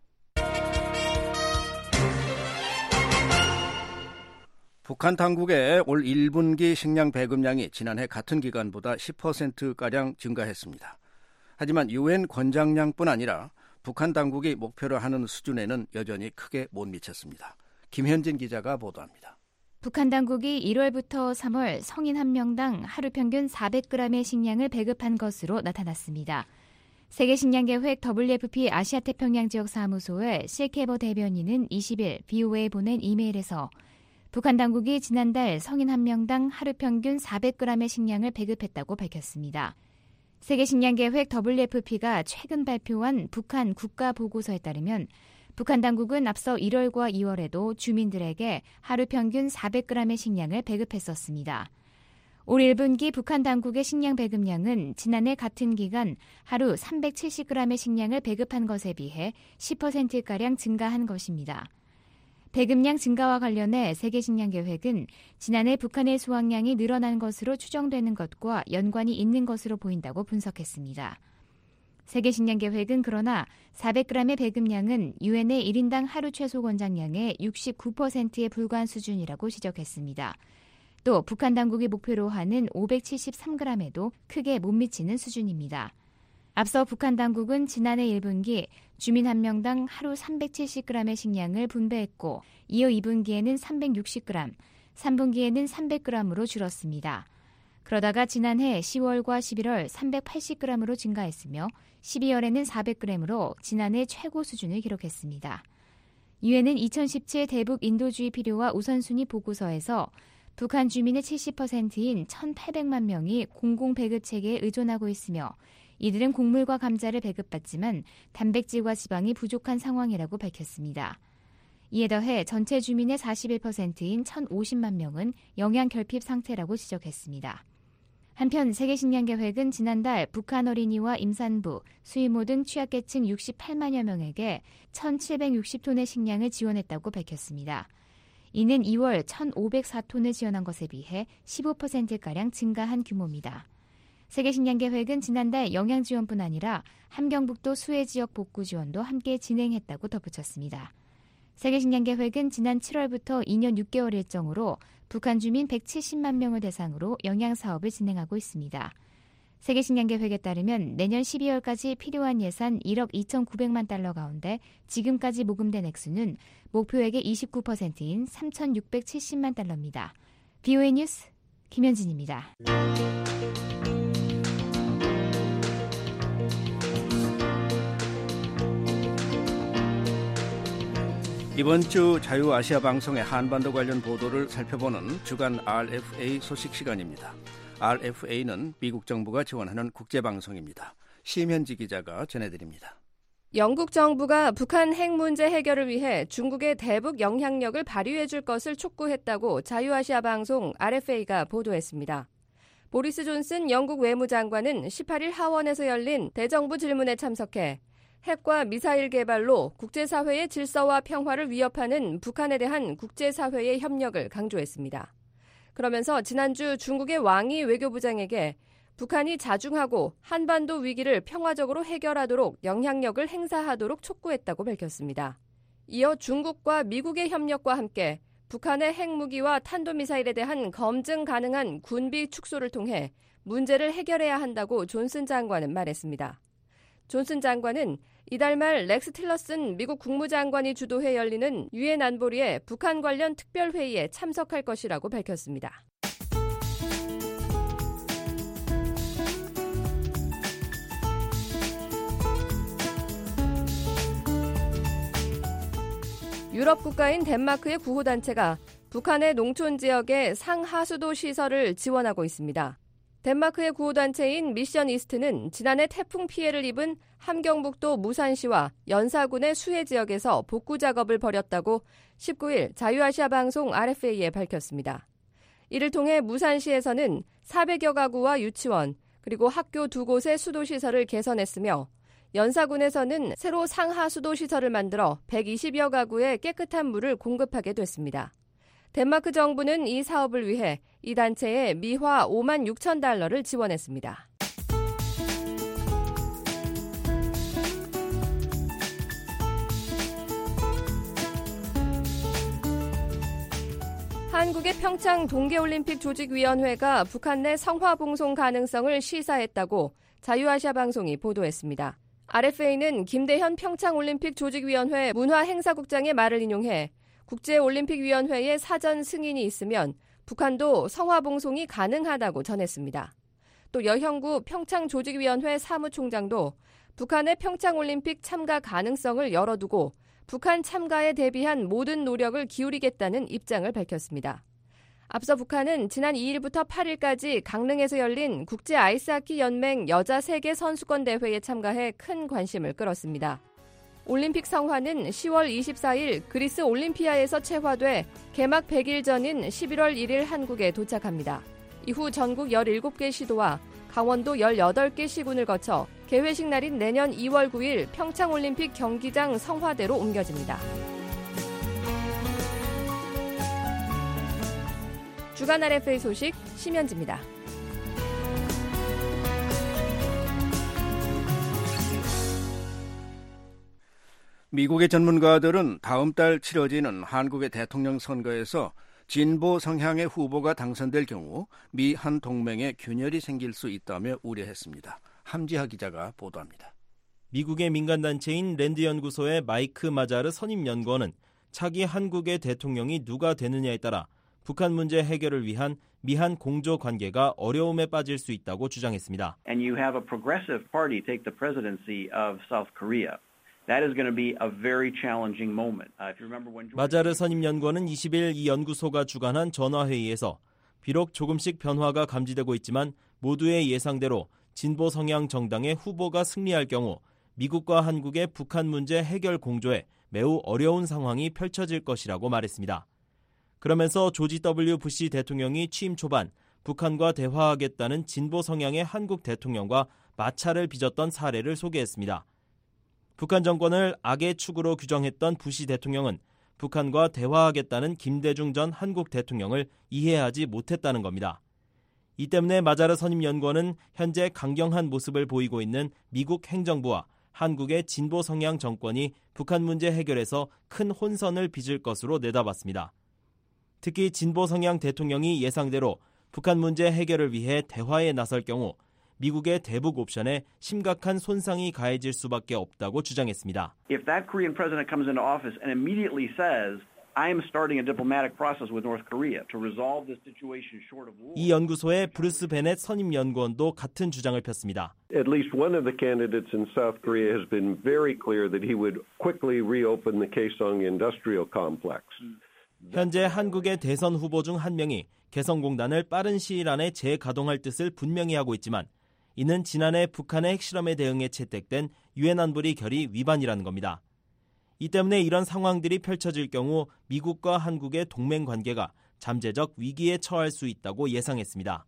북한 당국의 올 1분기 식량 배급량이 지난해 같은 기간보다 10%가량 증가했습니다. 하지만 유엔 권장량뿐 아니라 북한 당국이 목표로 하는 수준에는 여전히 크게 못 미쳤습니다. 김현진 기자가 보도합니다. 북한 당국이 1월부터 3월 성인 한 명당 하루 평균 400g의 식량을 배급한 것으로 나타났습니다. 세계식량계획 WFP 아시아태평양 지역 사무소의 실케버 대변인은 20일 BOA에 보낸 이메일에서 북한 당국이 지난달 성인 한 명당 하루 평균 400g의 식량을 배급했다고 밝혔습니다. 세계식량계획 WFP가 최근 발표한 북한 국가보고서에 따르면 북한 당국은 앞서 1월과 2월에도 주민들에게 하루 평균 400g의 식량을 배급했었습니다. 올 1분기 북한 당국의 식량 배급량은 지난해 같은 기간 하루 370g의 식량을 배급한 것에 비해 10%가량 증가한 것입니다. 배급량 증가와 관련해 세계식량계획은 지난해 북한의 수확량이 늘어난 것으로 추정되는 것과 연관이 있는 것으로 보인다고 분석했습니다. 세계식량계획은 그러나 400g의 배급량은 유엔의 1인당 하루 최소 권장량의 69%에 불과한 수준이라고 지적했습니다. 또 북한 당국이 목표로 하는 573g에도 크게 못 미치는 수준입니다. 앞서 북한 당국은 지난해 1분기 주민 한 명당 하루 370g의 식량을 분배했고 이어 2분기에는 360g, 3분기에는 300g으로 줄었습니다. 그러다가 지난해 10월과 11월 380g으로 증가했으며 12월에는 400g으로 지난해 최고 수준을 기록했습니다. 유엔은 2017 대북 인도주의 필요와 우선순위 보고서에서 북한 주민의 70%인 1,800만 명이 공공배급 체계에 의존하고 있으며 이들은 곡물과 감자를 배급받지만 단백질과 지방이 부족한 상황이라고 밝혔습니다. 이에 더해 전체 주민의 41%인 1,050만 명은 영양 결핍 상태라고 지적했습니다. 한편 세계식량계획은 지난달 북한 어린이와 임산부, 수의모 등 취약계층 68만여 명에게 1,760톤의 식량을 지원했다고 밝혔습니다. 이는 2월 1,504톤을 지원한 것에 비해 15%가량 증가한 규모입니다. 세계식량계획은 지난달 영양지원뿐 아니라 함경북도 수해지역 복구 지원도 함께 진행했다고 덧붙였습니다. 세계식량계획은 지난 7월부터 2년 6개월 일정으로 북한 주민 170만 명을 대상으로 영양사업을 진행하고 있습니다. 세계식량계획에 따르면 내년 12월까지 필요한 예산 1억 2,900만 달러 가운데 지금까지 모금된 액수는 목표액의 29%인 3,670만 달러입니다. BOA 뉴스 김현진입니다. 이번 주 자유아시아 방송의 한반도 관련 보도를 살펴보는 주간 RFA 소식 시간입니다. RFA는 미국 정부가 지원하는 국제방송입니다. 심현지 기자가 전해드립니다. 영국 정부가 북한 핵 문제 해결을 위해 중국의 대북 영향력을 발휘해 줄 것을 촉구했다고 자유아시아 방송 RFA가 보도했습니다. 보리스 존슨 영국 외무장관은 18일 하원에서 열린 대정부 질문에 참석해 핵과 미사일 개발로 국제사회의 질서와 평화를 위협하는 북한에 대한 국제사회의 협력을 강조했습니다. 그러면서 지난주 중국의 왕이 외교부장에게 북한이 자중하고 한반도 위기를 평화적으로 해결하도록 영향력을 행사하도록 촉구했다고 밝혔습니다. 이어 중국과 미국의 협력과 함께 북한의 핵무기와 탄도미사일에 대한 검증 가능한 군비 축소를 통해 문제를 해결해야 한다고 존슨 장관은 말했습니다. 존슨 장관은 이달 말 렉스 틸러슨 미국 국무장관이 주도해 열리는 유엔 안보리의 북한 관련 특별회의에 참석할 것이라고 밝혔습니다. 유럽 국가인 덴마크의 구호단체가 북한의 농촌 지역의 상하수도 시설을 지원하고 있습니다. 덴마크의 구호단체인 미션 이스트는 지난해 태풍 피해를 입은 함경북도 무산시와 연사군의 수해 지역에서 복구 작업을 벌였다고 19일 자유아시아 방송 RFA에 밝혔습니다. 이를 통해 무산시에서는 400여 가구와 유치원, 그리고 학교 2곳의 수도시설을 개선했으며 연사군에서는 새로 상하수도시설을 만들어 120여 가구에 깨끗한 물을 공급하게 됐습니다. 덴마크 정부는 이 사업을 위해 이 단체에 미화 5만 6천 달러를 지원했습니다. 한국의 평창 동계올림픽 조직위원회가 북한 내 성화봉송 가능성을 시사했다고 자유아시아 방송이 보도했습니다. RFA는 김대현 평창올림픽 조직위원회 문화행사국장의 말을 인용해 국제올림픽위원회의 사전 승인이 있으면 북한도 성화봉송이 가능하다고 전했습니다. 또 여형구 평창조직위원회 사무총장도 북한의 평창올림픽 참가 가능성을 열어두고 북한 참가에 대비한 모든 노력을 기울이겠다는 입장을 밝혔습니다. 앞서 북한은 지난 2일부터 8일까지 강릉에서 열린 국제아이스하키연맹 여자 세계 선수권 대회에 참가해 큰 관심을 끌었습니다. 올림픽 성화는 10월 24일 그리스 올림피아에서 채화돼 개막 100일 전인 11월 1일 한국에 도착합니다. 이후 전국 17개 시도와 강원도 18개 시군을 거쳐 개회식 날인 내년 2월 9일 평창올림픽 경기장 성화대로 옮겨집니다. 주간 RFA 소식 심현지입니다. 미국의 전문가들은 다음 달 치러지는 한국의 대통령 선거에서 진보 성향의 후보가 당선될 경우 미한 동맹에 균열이 생길 수 있다며 우려했습니다. 함지하 기자가 보도합니다. 미국의 민간단체인 랜드연구소의 마이크 마자르 선임연구원은 차기 한국의 대통령이 누가 되느냐에 따라 북한 문제 해결을 위한 미한 공조 관계가 어려움에 빠질 수 있다고 주장했습니다. And you have a progressive party take the presidency of South Korea. That is going to be a very challenging moment. If you remember when 마자르 선임연구원은 20일 이 연구소가 주관한 전화회의에서 비록 조금씩 변화가 감지되고 있지만 모두의 예상대로 진보 성향 정당의 후보가 승리할 경우 미국과 한국의 북한 문제 해결 공조에 매우 어려운 상황이 펼쳐질 것이라고 말했습니다. 그러면서 조지 W. 부시 대통령이 취임 초반 북한과 대화하겠다는 진보 성향의 한국 대통령과 마찰을 빚었던 사례를 소개했습니다. 북한 정권을 악의 축으로 규정했던 부시 대통령은 북한과 대화하겠다는 김대중 전 한국 대통령을 이해하지 못했다는 겁니다. 이 때문에 마자르 선임연구원은 현재 강경한 모습을 보이고 있는 미국 행정부와 한국의 진보 성향 정권이 북한 문제 해결에서 큰 혼선을 빚을 것으로 내다봤습니다. 특히 진보 성향 대통령이 예상대로 북한 문제 해결을 위해 대화에 나설 경우 미국의 대북 옵션에 심각한 손상이 가해질 수밖에 없다고 주장했습니다. If that Korean president comes into office and immediately says, I am starting a diplomatic process with North Korea to resolve this situation short of war. 이 연구소의 브루스 베넷 선임 연구원도 같은 주장을 폈습니다. At least one of the candidates in South Korea has been very clear that he would quickly reopen the Kaesong industrial complex. 현재 한국의 대선 후보 중 한 명이 개성공단을 빠른 시일 안에 재가동할 뜻을 분명히 하고 있지만 이는 지난해 북한의 핵실험에 대응해 채택된 유엔 안보리 결의 위반이라는 겁니다. 이 때문에 이런 상황들이 펼쳐질 경우 미국과 한국의 동맹 관계가 잠재적 위기에 처할 수 있다고 예상했습니다.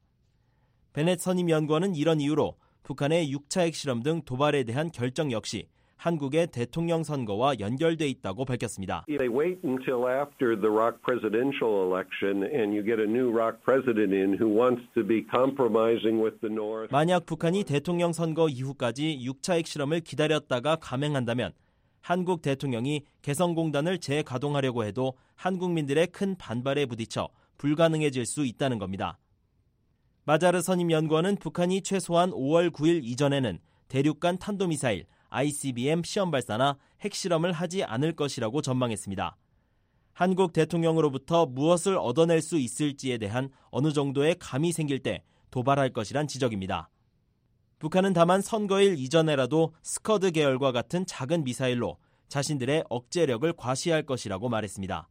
베넷 선임 연구원은 이런 이유로 북한의 6차 핵실험 등 도발에 대한 결정 역시 한국의 대통령 선거와 연결돼 있다고 밝혔습니다. They wait until after the Rock presidential election and you get a new Rock president in who wants to be compromising with the North. 만약 북한이 대통령 선거 이후까지 6차 핵실험을 기다렸다가 감행한다면 한국 대통령이 개성공단을 재가동하려고 해도 한국민들의 큰 반발에 부딪혀 불가능해질 수 있다는 겁니다. 마자르 선임 연구원은 북한이 최소한 5월 9일 이전에는 대륙간 탄도미사일 ICBM 시험 발사나 핵실험을 하지 않을 것이라고 전망했습니다. 한국 대통령으로부터 무엇을 얻어낼 수 있을지에 대한 어느 정도의 감이 생길 때 도발할 것이란 지적입니다. 북한은 다만 선거일 이전에라도 스커드 계열과 같은 작은 미사일로 자신들의 억제력을 과시할 것이라고 말했습니다.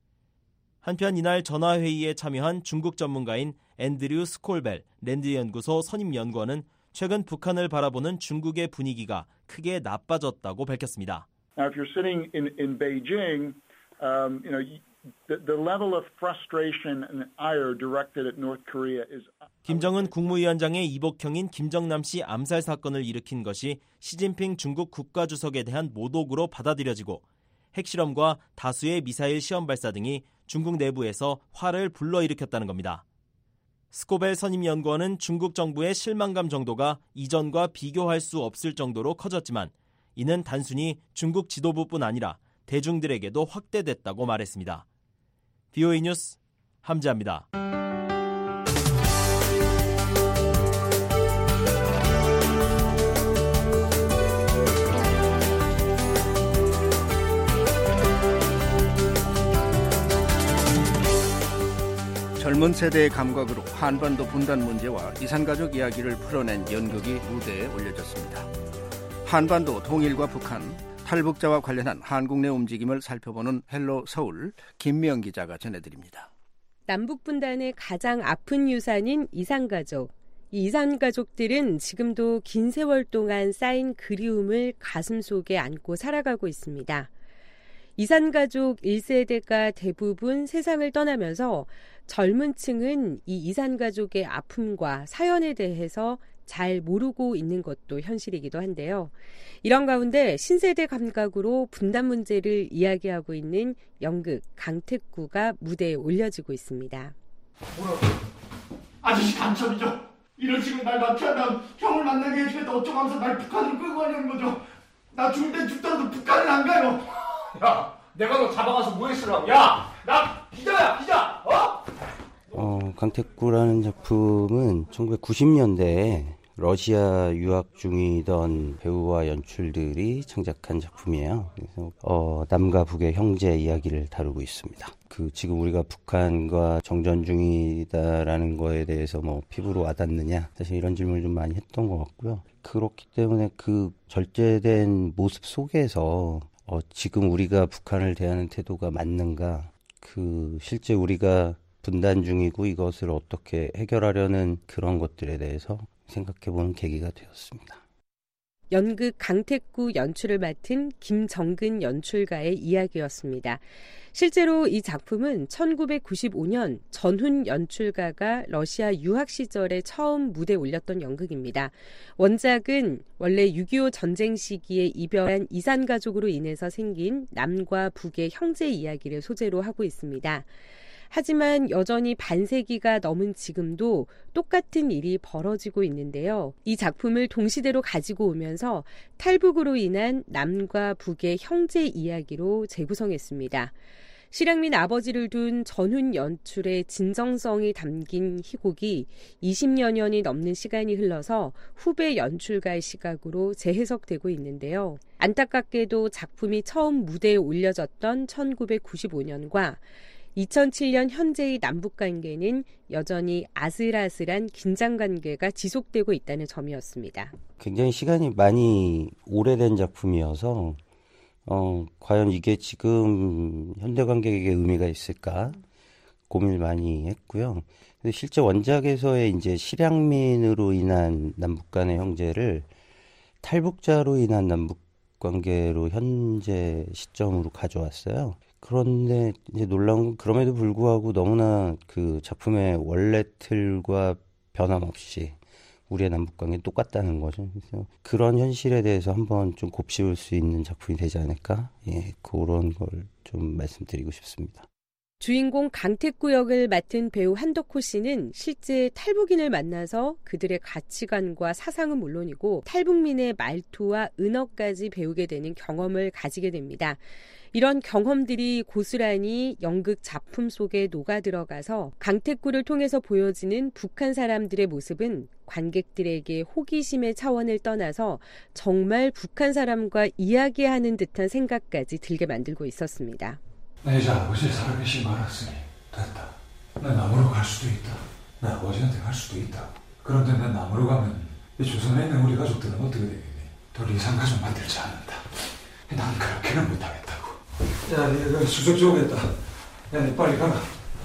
한편 이날 전화회의에 참여한 중국 전문가인 앤드류 스콜벨 랜드연구소 선임연구원은 최근 북한을 바라보는 중국의 분위기가 크게 나빠졌다고 밝혔습니다. Now, if you're sitting in Beijing, the level of frustration and ire directed at North Korea is. 김정은 국무위원장의 이복형인 김정남 씨 암살 사건을 일으킨 것이 시진핑 중국 국가주석에 대한 모독으로 받아들여지고 핵실험과 다수의 미사일 시험 발사 등이 중국 내부에서 화를 불러일으켰다는 겁니다. 스코벨 선임연구원은 중국 정부의 실망감 정도가 이전과 비교할 수 없을 정도로 커졌지만 이는 단순히 중국 지도부뿐 아니라 대중들에게도 확대됐다고 말했습니다. VOA 뉴스 함지아입니다. 젊은 세대의 감각으로 한반도 분단 문제와 이산가족 이야기를 풀어낸 연극이 무대에 올려졌습니다. 한반도 통일과 북한, 탈북자와 관련한 한국 내 움직임을 살펴보는 헬로 서울 김미영 기자가 전해드립니다. 남북 분단의 가장 아픈 유산인 이산가족. 이 이산가족들은 지금도 긴 세월 동안 쌓인 그리움을 가슴속에 안고 살아가고 있습니다. 이산가족 1세대가 대부분 세상을 떠나면서 젊은 층은 이 이산가족의 아픔과 사연에 대해서 잘 모르고 있는 것도 현실이기도 한데요. 이런 가운데 신세대 감각으로 분단 문제를 이야기하고 있는 연극 강택구가 무대에 올려지고 있습니다. 뭐라고? 아저씨 간첩이죠. 이런 식으로 날 납치한다면 형을 만나게 해주겠다 어쩌고 하면서 날 북한으로 끌고 가려는 거죠. 나 죽을 땐 죽더라도 북한은 안 가요. 야, 내가 너 잡아가서 뭐 했으라고. 야, 나 기자야, 기자. 강택구라는 작품은 1990년대에 러시아 유학 중이던 배우와 연출들이 창작한 작품이에요. 그래서 남과 북의 형제 이야기를 다루고 있습니다. 지금 우리가 북한과 정전 중이다라는 거에 대해서 피부로 와닿느냐, 사실 이런 질문을 좀 많이 했던 것 같고요. 그렇기 때문에 그 절제된 모습 속에서 지금 우리가 북한을 대하는 태도가 맞는가, 실제 우리가 분단 중이고 이것을 어떻게 해결하려는 그런 것들에 대해서 생각해보는 계기가 되었습니다. 연극 강택구 연출을 맡은 김정근 연출가의 이야기였습니다. 실제로 이 작품은 1995년 전훈 연출가가 러시아 유학 시절에 처음 무대에 올렸던 연극입니다. 원작은 원래 6.25 전쟁 시기에 이별한 이산 가족으로 인해서 생긴 남과 북의 형제 이야기를 소재로 하고 있습니다. 하지만 여전히 반세기가 넘은 지금도 똑같은 일이 벌어지고 있는데요. 이 작품을 동시대로 가지고 오면서 탈북으로 인한 남과 북의 형제 이야기로 재구성했습니다. 실향 민 아버지를 둔 전훈 연출의 진정성이 담긴 희곡이 20여 년이 넘는 시간이 흘러서 후배 연출가의 시각으로 재해석되고 있는데요. 안타깝게도 작품이 처음 무대에 올려졌던 1995년과 2007년 현재의 남북관계는 여전히 아슬아슬한 긴장관계가 지속되고 있다는 점이었습니다. 굉장히 시간이 많이 오래된 작품이어서 과연 이게 지금 현대관객에게 의미가 있을까 고민을 많이 했고요. 근데 실제 원작에서의 이제 실향민으로 인한 남북 간의 형제를 탈북자로 인한 남북 관계로 현재 시점으로 가져왔어요. 그런데 이제 놀라운 건 그럼에도 불구하고 너무나 그 작품의 원래 틀과 변함없이 우리의 남북관계는 똑같다는 거죠. 그래서 그런 현실에 대해서 한번 좀 곱씹을 수 있는 작품이 되지 않을까? 그런 걸 좀 말씀드리고 싶습니다. 주인공 강택구 역을 맡은 배우 한덕호 씨는 실제 탈북인을 만나서 그들의 가치관과 사상은 물론이고 탈북민의 말투와 은어까지 배우게 되는 경험을 가지게 됩니다. 이런 경험들이 고스란히 연극 작품 속에 녹아들어가서 강택구를 통해서 보여지는 북한 사람들의 모습은 관객들에게 호기심의 차원을 떠나서 정말 북한 사람과 이야기하는 듯한 생각까지 들게 만들고 있었습니다. 내 이제 아버지의 살아계신 거 알았으니 됐다. 나 남으로 갈 수도 있다. 나 아버지한테 갈 수도 있다. 그런데 난 남으로 가면 이 조선에 있는 우리 가족들은 어떻게 되겠니? 더 이상 가족 만들지 않는다. 난 그렇게는 못하겠다고. 야, 내가 수석 좀 했다. 야, 내 빨리 가라.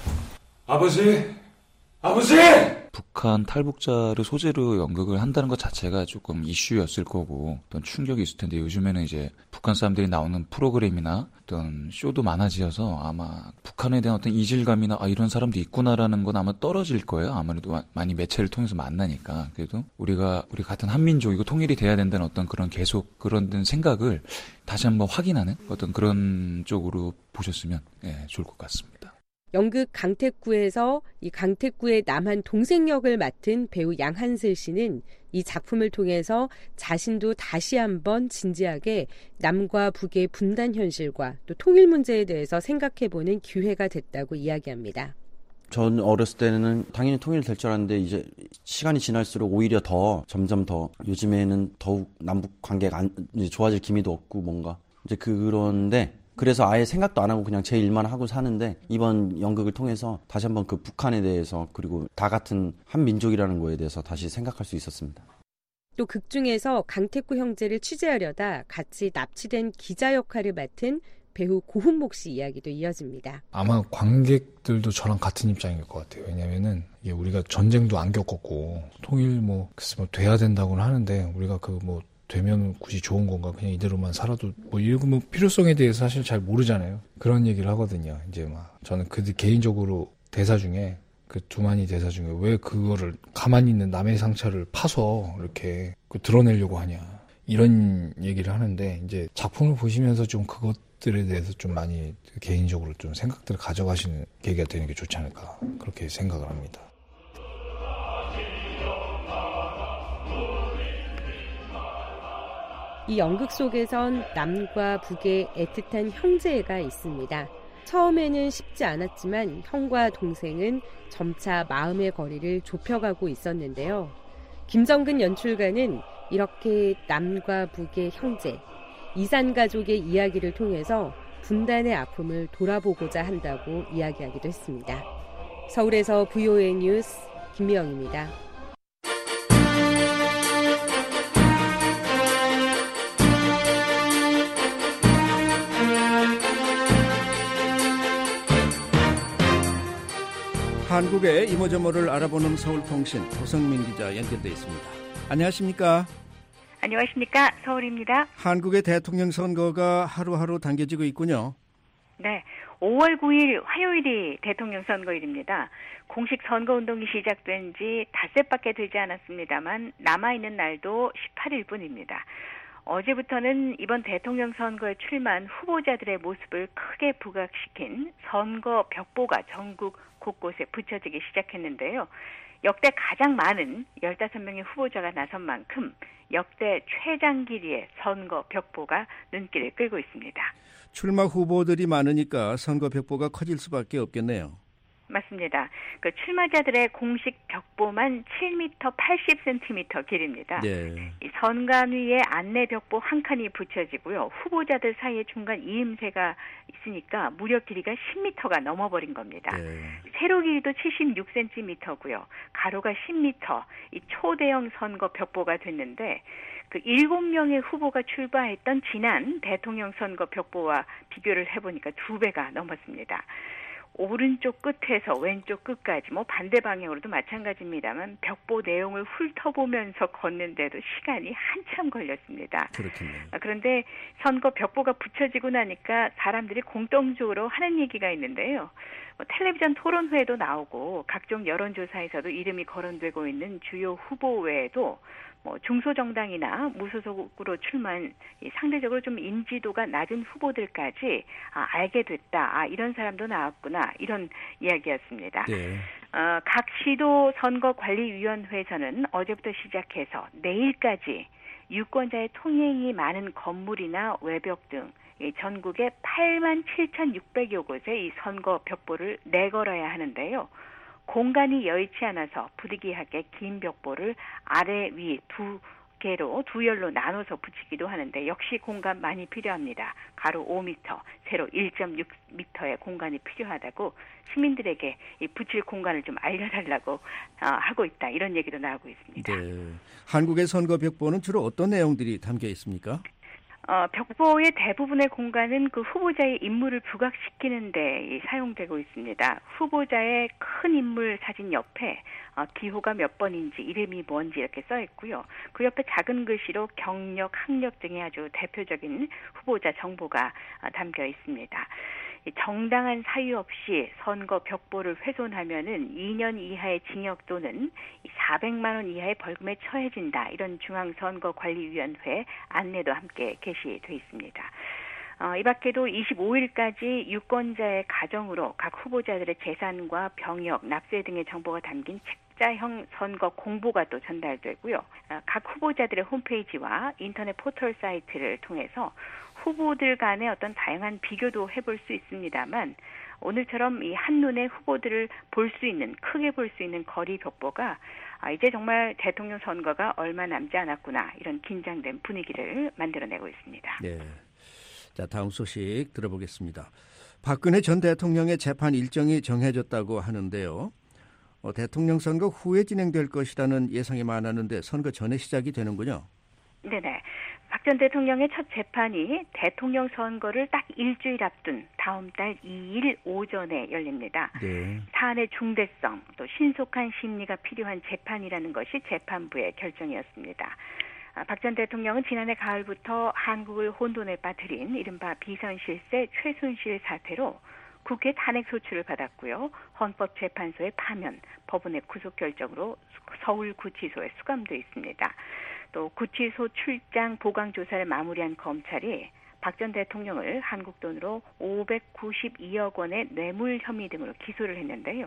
아버지! 아버지! 북한 탈북자를 소재로 연극을 한다는 것 자체가 조금 이슈였을 거고 어떤 충격이 있을 텐데 요즘에는 이제 북한 사람들이 나오는 프로그램이나 어떤 쇼도 많아지어서 아마 북한에 대한 어떤 이질감이나 이런 사람도 있구나라는 건 아마 떨어질 거예요. 아무래도 많이 매체를 통해서 만나니까. 그래도 우리 같은 한민족이고 통일이 돼야 된다는 어떤 그런 계속 그런 생각을 다시 한번 확인하는 어떤 그런 쪽으로 보셨으면 좋을 것 같습니다. 연극 강택구에서 이 강택구의 남한 동생 역을 맡은 배우 양한슬 씨는 이 작품을 통해서 자신도 다시 한번 진지하게 남과 북의 분단 현실과 또 통일 문제에 대해서 생각해보는 기회가 됐다고 이야기합니다. 전 어렸을 때는 당연히 통일될 줄 알았는데 이제 시간이 지날수록 오히려 점점 더 요즘에는 더욱 남북 관계가 좋아질 기미도 없고 뭔가 이제 그런데 그래서 아예 생각도 안 하고 그냥 제 일만 하고 사는데 이번 연극을 통해서 다시 한번 그 북한에 대해서 그리고 다 같은 한 민족이라는 거에 대해서 다시 생각할 수 있었습니다. 또 극중에서 강택구 형제를 취재하려다 같이 납치된 기자 역할을 맡은 배우 고훈목 씨 이야기도 이어집니다. 아마 관객들도 저랑 같은 입장일 것 같아요. 왜냐면은 이게 우리가 전쟁도 안 겪었고 통일 글쎄 돼야 된다고는 하는데 우리가 되면 굳이 좋은 건가 그냥 이대로만 살아도 이런 필요성에 대해서 사실 잘 모르잖아요. 그런 얘기를 하거든요. 이제 저는 그들 개인적으로 대사 중에 그 두만이 대사 중에 왜 그거를 가만히 있는 남의 상처를 파서 이렇게 드러내려고 하냐 이런 얘기를 하는데 이제 작품을 보시면서 좀 그것들에 대해서 좀 많이 개인적으로 좀 생각들을 가져가시는 계기가 되는 게 좋지 않을까 그렇게 생각을 합니다. 이 연극 속에선 남과 북의 애틋한 형제애가 있습니다. 처음에는 쉽지 않았지만 형과 동생은 점차 마음의 거리를 좁혀가고 있었는데요. 김정근 연출가는 이렇게 남과 북의 형제, 이산 가족의 이야기를 통해서 분단의 아픔을 돌아보고자 한다고 이야기하기도 했습니다. 서울에서 VOA 뉴스 김미영입니다. 한국의 이모저모를 알아보는 서울통신 조성민 기자 연결돼 있습니다. 안녕하십니까? 안녕하십니까. 서울입니다. 한국의 대통령 선거가 하루하루 당겨지고 있군요. 네. 5월 9일 화요일이 대통령 선거일입니다. 공식 선거운동이 시작된 지 닷새밖에 되지 않았습니다만 남아있는 날도 18일 뿐입니다. 어제부터는 이번 대통령 선거에 출마한 후보자들의 모습을 크게 부각시킨 선거 벽보가 전국 곳곳에 붙여지기 시작했는데요. 역대 가장 많은 15명의 후보자가 나선 만큼 역대 최장 길이의 선거 벽보가 눈길을 끌고 있습니다. 출마 후보들이 많으니까 선거 벽보가 커질 수밖에 없겠네요. 맞습니다. 그 출마자들의 공식 벽보만 7m 80cm 길입니다. 네. 이 선관 위에 안내 벽보 한 칸이 붙여지고요. 후보자들 사이에 중간 이음새가 있으니까 무려 길이가 10m가 넘어버린 겁니다. 네. 세로 길이도 76cm고요. 가로가 10m. 이 초대형 선거 벽보가 됐는데 그 7명의 후보가 출마했던 지난 대통령 선거 벽보와 비교를 해보니까 2배가 넘었습니다. 오른쪽 끝에서 왼쪽 끝까지 반대 방향으로도 마찬가지입니다만 벽보 내용을 훑어보면서 걷는데도 시간이 한참 걸렸습니다. 그렇군요. 그런데 선거 벽보가 붙여지고 나니까 사람들이 공통적으로 하는 얘기가 있는데요. 텔레비전 토론회에도 나오고 각종 여론조사에서도 이름이 거론되고 있는 주요 후보 외에도 중소정당이나 무소속으로 출마한 상대적으로 좀 인지도가 낮은 후보들까지 알게 됐다. 이런 사람도 나왔구나. 이런 이야기였습니다. 네. 각 시도 선거관리위원회에서는 어제부터 시작해서 내일까지 유권자의 통행이 많은 건물이나 외벽 등 전국에 87,600여 곳에 이 선거 벽보를 내걸어야 하는데요. 공간이 여의치 않아서 부득이하게 긴 벽보를 아래 위 두 개로 두 열로 나눠서 붙이기도 하는데 역시 공간 많이 필요합니다. 가로 5m, 세로 1.6m의 공간이 필요하다고 시민들에게 이 붙일 공간을 좀 알려달라고 하고 있다. 이런 얘기도 나오고 있습니다. 네. 한국의 선거 벽보는 주로 어떤 내용들이 담겨 있습니까? 벽보의 대부분의 공간은 그 후보자의 인물을 부각시키는 데 사용되고 있습니다. 후보자의 큰 인물 사진 옆에 기호가 몇 번인지 이름이 뭔지 이렇게 써 있고요. 그 옆에 작은 글씨로 경력, 학력 등의 아주 대표적인 후보자 정보가 담겨 있습니다. 정당한 사유 없이 선거 벽보를 훼손하면은 2년 이하의 징역 또는 400만 원 이하의 벌금에 처해진다. 이런 중앙선거관리위원회 안내도 함께 게시돼 있습니다. 이 밖에도 25일까지 유권자의 가정으로 각 후보자들의 재산과 병역, 납세 등의 정보가 담긴 책자형 선거 공보가 또 전달되고요. 각 후보자들의 홈페이지와 인터넷 포털 사이트를 통해서 후보들 간의 어떤 다양한 비교도 해볼 수 있습니다만 오늘처럼 이 한눈에 후보들을 볼 수 있는, 크게 볼 수 있는 거리 벽보가 이제 정말 대통령 선거가 얼마 남지 않았구나 이런 긴장된 분위기를 만들어내고 있습니다. 네. 자, 다음 소식 들어보겠습니다. 박근혜 전 대통령의 재판 일정이 정해졌다고 하는데요. 대통령 선거 후에 진행될 것이라는 예상이 많았는데 선거 전에 시작이 되는군요. 네네. 박 전 대통령의 첫 재판이 대통령 선거를 딱 일주일 앞둔 다음 달 2일 오전에 열립니다. 네. 사안의 중대성, 또 신속한 심리가 필요한 재판이라는 것이 재판부의 결정이었습니다. 박 전 대통령은 지난해 가을부터 한국을 혼돈에 빠뜨린 이른바 비선실세 최순실 사태로 국회 탄핵 소추를 받았고요. 헌법재판소의 파면, 법원의 구속 결정으로 서울구치소에 수감돼 있습니다. 또 구치소 출장 보강 조사를 마무리한 검찰이 박 전 대통령을 한국 돈으로 592억 원의 뇌물 혐의 등으로 기소를 했는데요.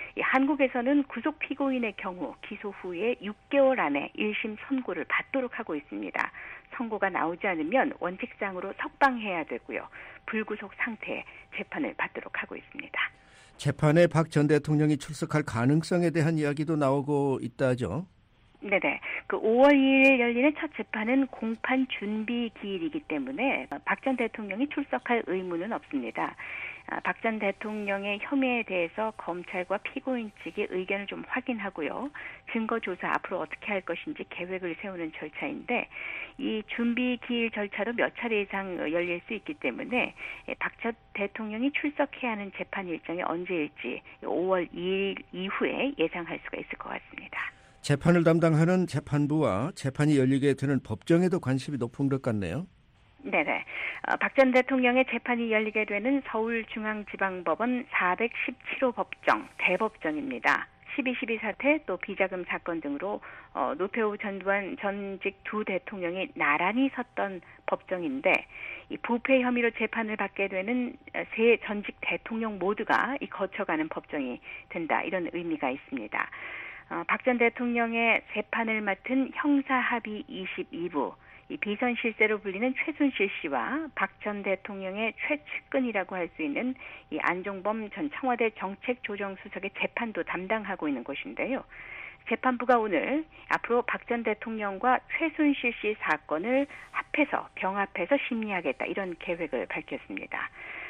한국에서는 구속 피고인의 경우 기소 후에 6개월 안에 1심 선고를 받도록 하고 있습니다. 선고가 나오지 않으면 원칙상으로 석방해야 되고요. 불구속 상태에 재판을 받도록 하고 있습니다. 재판에 박 전 대통령이 출석할 가능성에 대한 이야기도 나오고 있다죠? 네네. 그 5월 2일 열리는 첫 재판은 공판 준비 기일이기 때문에 박 전 대통령이 출석할 의무는 없습니다. 박 전 대통령의 혐의에 대해서 검찰과 피고인 측의 의견을 좀 확인하고요. 증거 조사 앞으로 어떻게 할 것인지 계획을 세우는 절차인데 이 준비 기일 절차도 몇 차례 이상 열릴 수 있기 때문에 박 전 대통령이 출석해야 하는 재판 일정이 언제일지 5월 2일 이후에 예상할 수가 있을 것 같습니다. 재판을 담당하는 재판부와 재판이 열리게 되는 법정에도 관심이 높은 것 같네요. 네네. 박 전 대통령의 재판이 열리게 되는 서울중앙지방법원 417호 법정, 대법정입니다. 12.12 사태 또 비자금 사건 등으로 노태우 전두환 전직 두 대통령이 나란히 섰던 법정인데 이 부패 혐의로 재판을 받게 되는 세 전직 대통령 모두가 이 거쳐가는 법정이 된다. 이런 의미가 있습니다. 박 전 대통령의 재판을 맡은 형사합의 22부 이 비선 실세로 불리는 최순실 씨와 박 전 대통령의 최측근이라고 할 수 있는 이 안종범 전 청와대 정책조정수석의 재판도 담당하고 있는 곳인데요. 재판부가 오늘 앞으로 박 전 대통령과 최순실 씨 사건을 합해서 병합해서 심리하겠다 이런 계획을 밝혔습니다.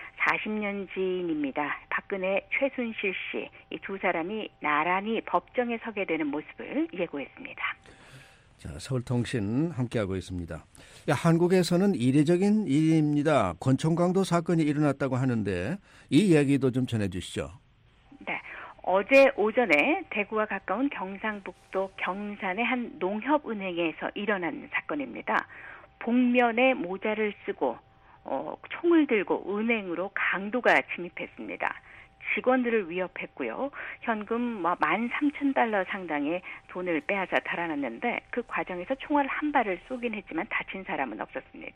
40년 지인입니다. 박근혜, 최순실 씨 이 두 사람이 나란히 법정에 서게 되는 모습을 예고했습니다. 자, 서울통신 함께하고 있습니다. 한국에서는 이례적인 일입니다. 권총강도 사건이 일어났다고 하는데 이 이야기도 좀 전해주시죠. 네, 어제 오전에 대구와 가까운 경상북도 경산의 한 농협은행에서 일어난 사건입니다. 복면에 모자를 쓰고 총을 들고 은행으로 강도가 침입했습니다. 직원들을 위협했고요. 현금 $13,000 상당의 돈을 빼앗아 달아났는데 그 과정에서 총알 한 발을 쏘긴 했지만 다친 사람은 없었습니다.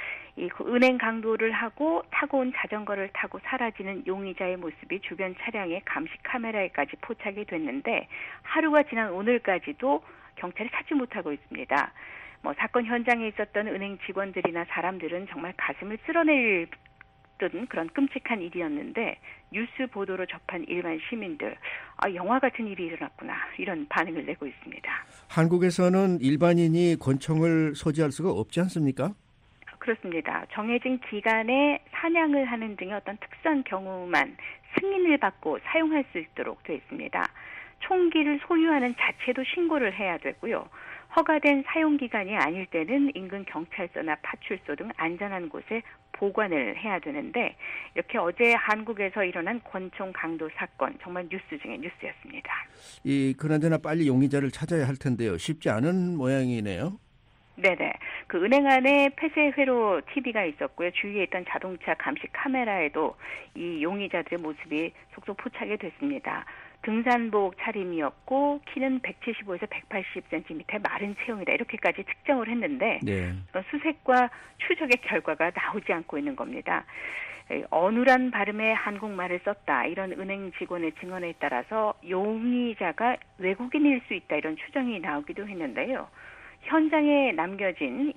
그 은행 강도를 하고 타고 온 자전거를 타고 사라지는 용의자의 모습이 주변 차량의 감시 카메라에까지 포착이 됐는데 하루가 지난 오늘까지도 경찰이 찾지 못하고 있습니다. 사건 현장에 있었던 은행 직원들이나 사람들은 정말 가슴을 쓸어낼 그런 끔찍한 일이었는데 뉴스 보도로 접한 일반 시민들 영화 같은 일이 일어났구나 이런 반응을 내고 있습니다. 한국에서는 일반인이 권총을 소지할 수가 없지 않습니까? 그렇습니다. 정해진 기간에 사냥을 하는 등의 어떤 특수한 경우만 승인을 받고 사용할 수 있도록 되어 있습니다. 총기를 소유하는 자체도 신고를 해야 되고요. 허가된 사용기간이 아닐 때는 인근 경찰서나 파출소 등 안전한 곳에 보관을 해야 되는데 이렇게 어제 한국에서 일어난 권총 강도 사건 정말 뉴스 중에 뉴스였습니다. 그나저나 빨리 용의자를 찾아야 할 텐데요. 쉽지 않은 모양이네요. 네네. 그 은행 안에 폐쇄 회로 TV가 있었고요. 주위에 있던 자동차 감시 카메라에도 이 용의자들의 모습이 속속 포착이 됐습니다. 등산복 차림이었고 키는 175에서 180cm 마른 체형이다. 이렇게까지 측정을 했는데 수색과 추적의 결과가 나오지 않고 있는 겁니다. 어눌한 발음의 한국말을 썼다. 이런 은행 직원의 증언에 따라서 용의자가 외국인일 수 있다. 이런 추정이 나오기도 했는데요. 현장에 남겨진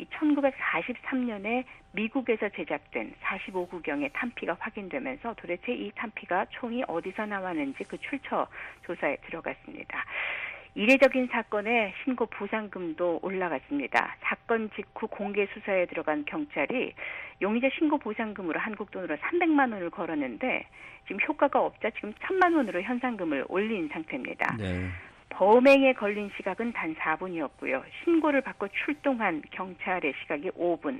1943년에 미국에서 제작된 45구경의 탄피가 확인되면서 도대체 이 탄피가 총이 어디서 나왔는지 그 출처 조사에 들어갔습니다. 이례적인 사건에 신고 보상금도 올라갔습니다. 사건 직후 공개 수사에 들어간 경찰이 용의자 신고 보상금으로 한국 돈으로 300만 원을 걸었는데 지금 효과가 없자 지금 1,000만 원으로 현상금을 올린 상태입니다. 네. 범행에 걸린 시각은 단 4분이었고요. 신고를 받고 출동한 경찰의 시각이 5분.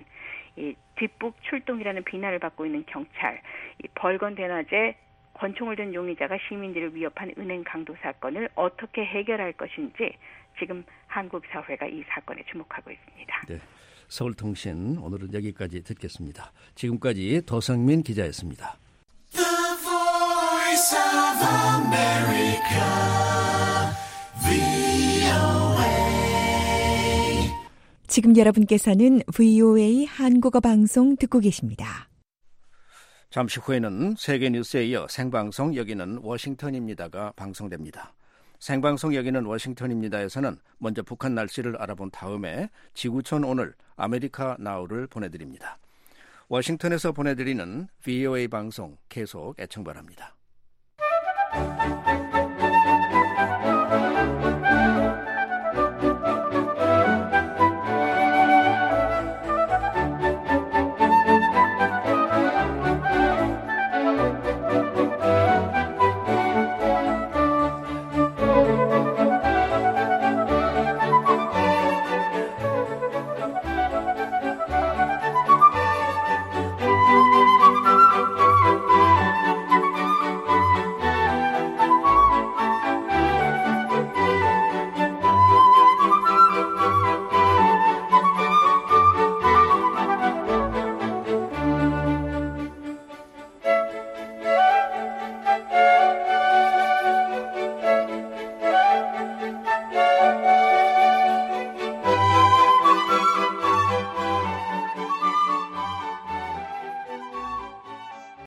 뒷북 출동이라는 비난을 받고 있는 경찰. 벌건 대낮에 권총을 든 용의자가 시민들을 위협한 은행 강도 사건을 어떻게 해결할 것인지 지금 한국 사회가 이 사건에 주목하고 있습니다. 네, 서울통신 오늘은 여기까지 듣겠습니다. 지금까지 도성민 기자였습니다. The Voice of America. 지금 여러분께서는 VOA 한국어 방송 듣고 계십니다. 잠시 후에는 세계 뉴스에 이어 생방송 여기는 워싱턴입니다가 방송됩니다. 생방송 여기는 워싱턴입니다에서는 먼저 북한 날씨를 알아본 다음에 지구촌 오늘 아메리카 나우를 보내드립니다. 워싱턴에서 보내드리는 VOA 방송 계속 애청바랍니다.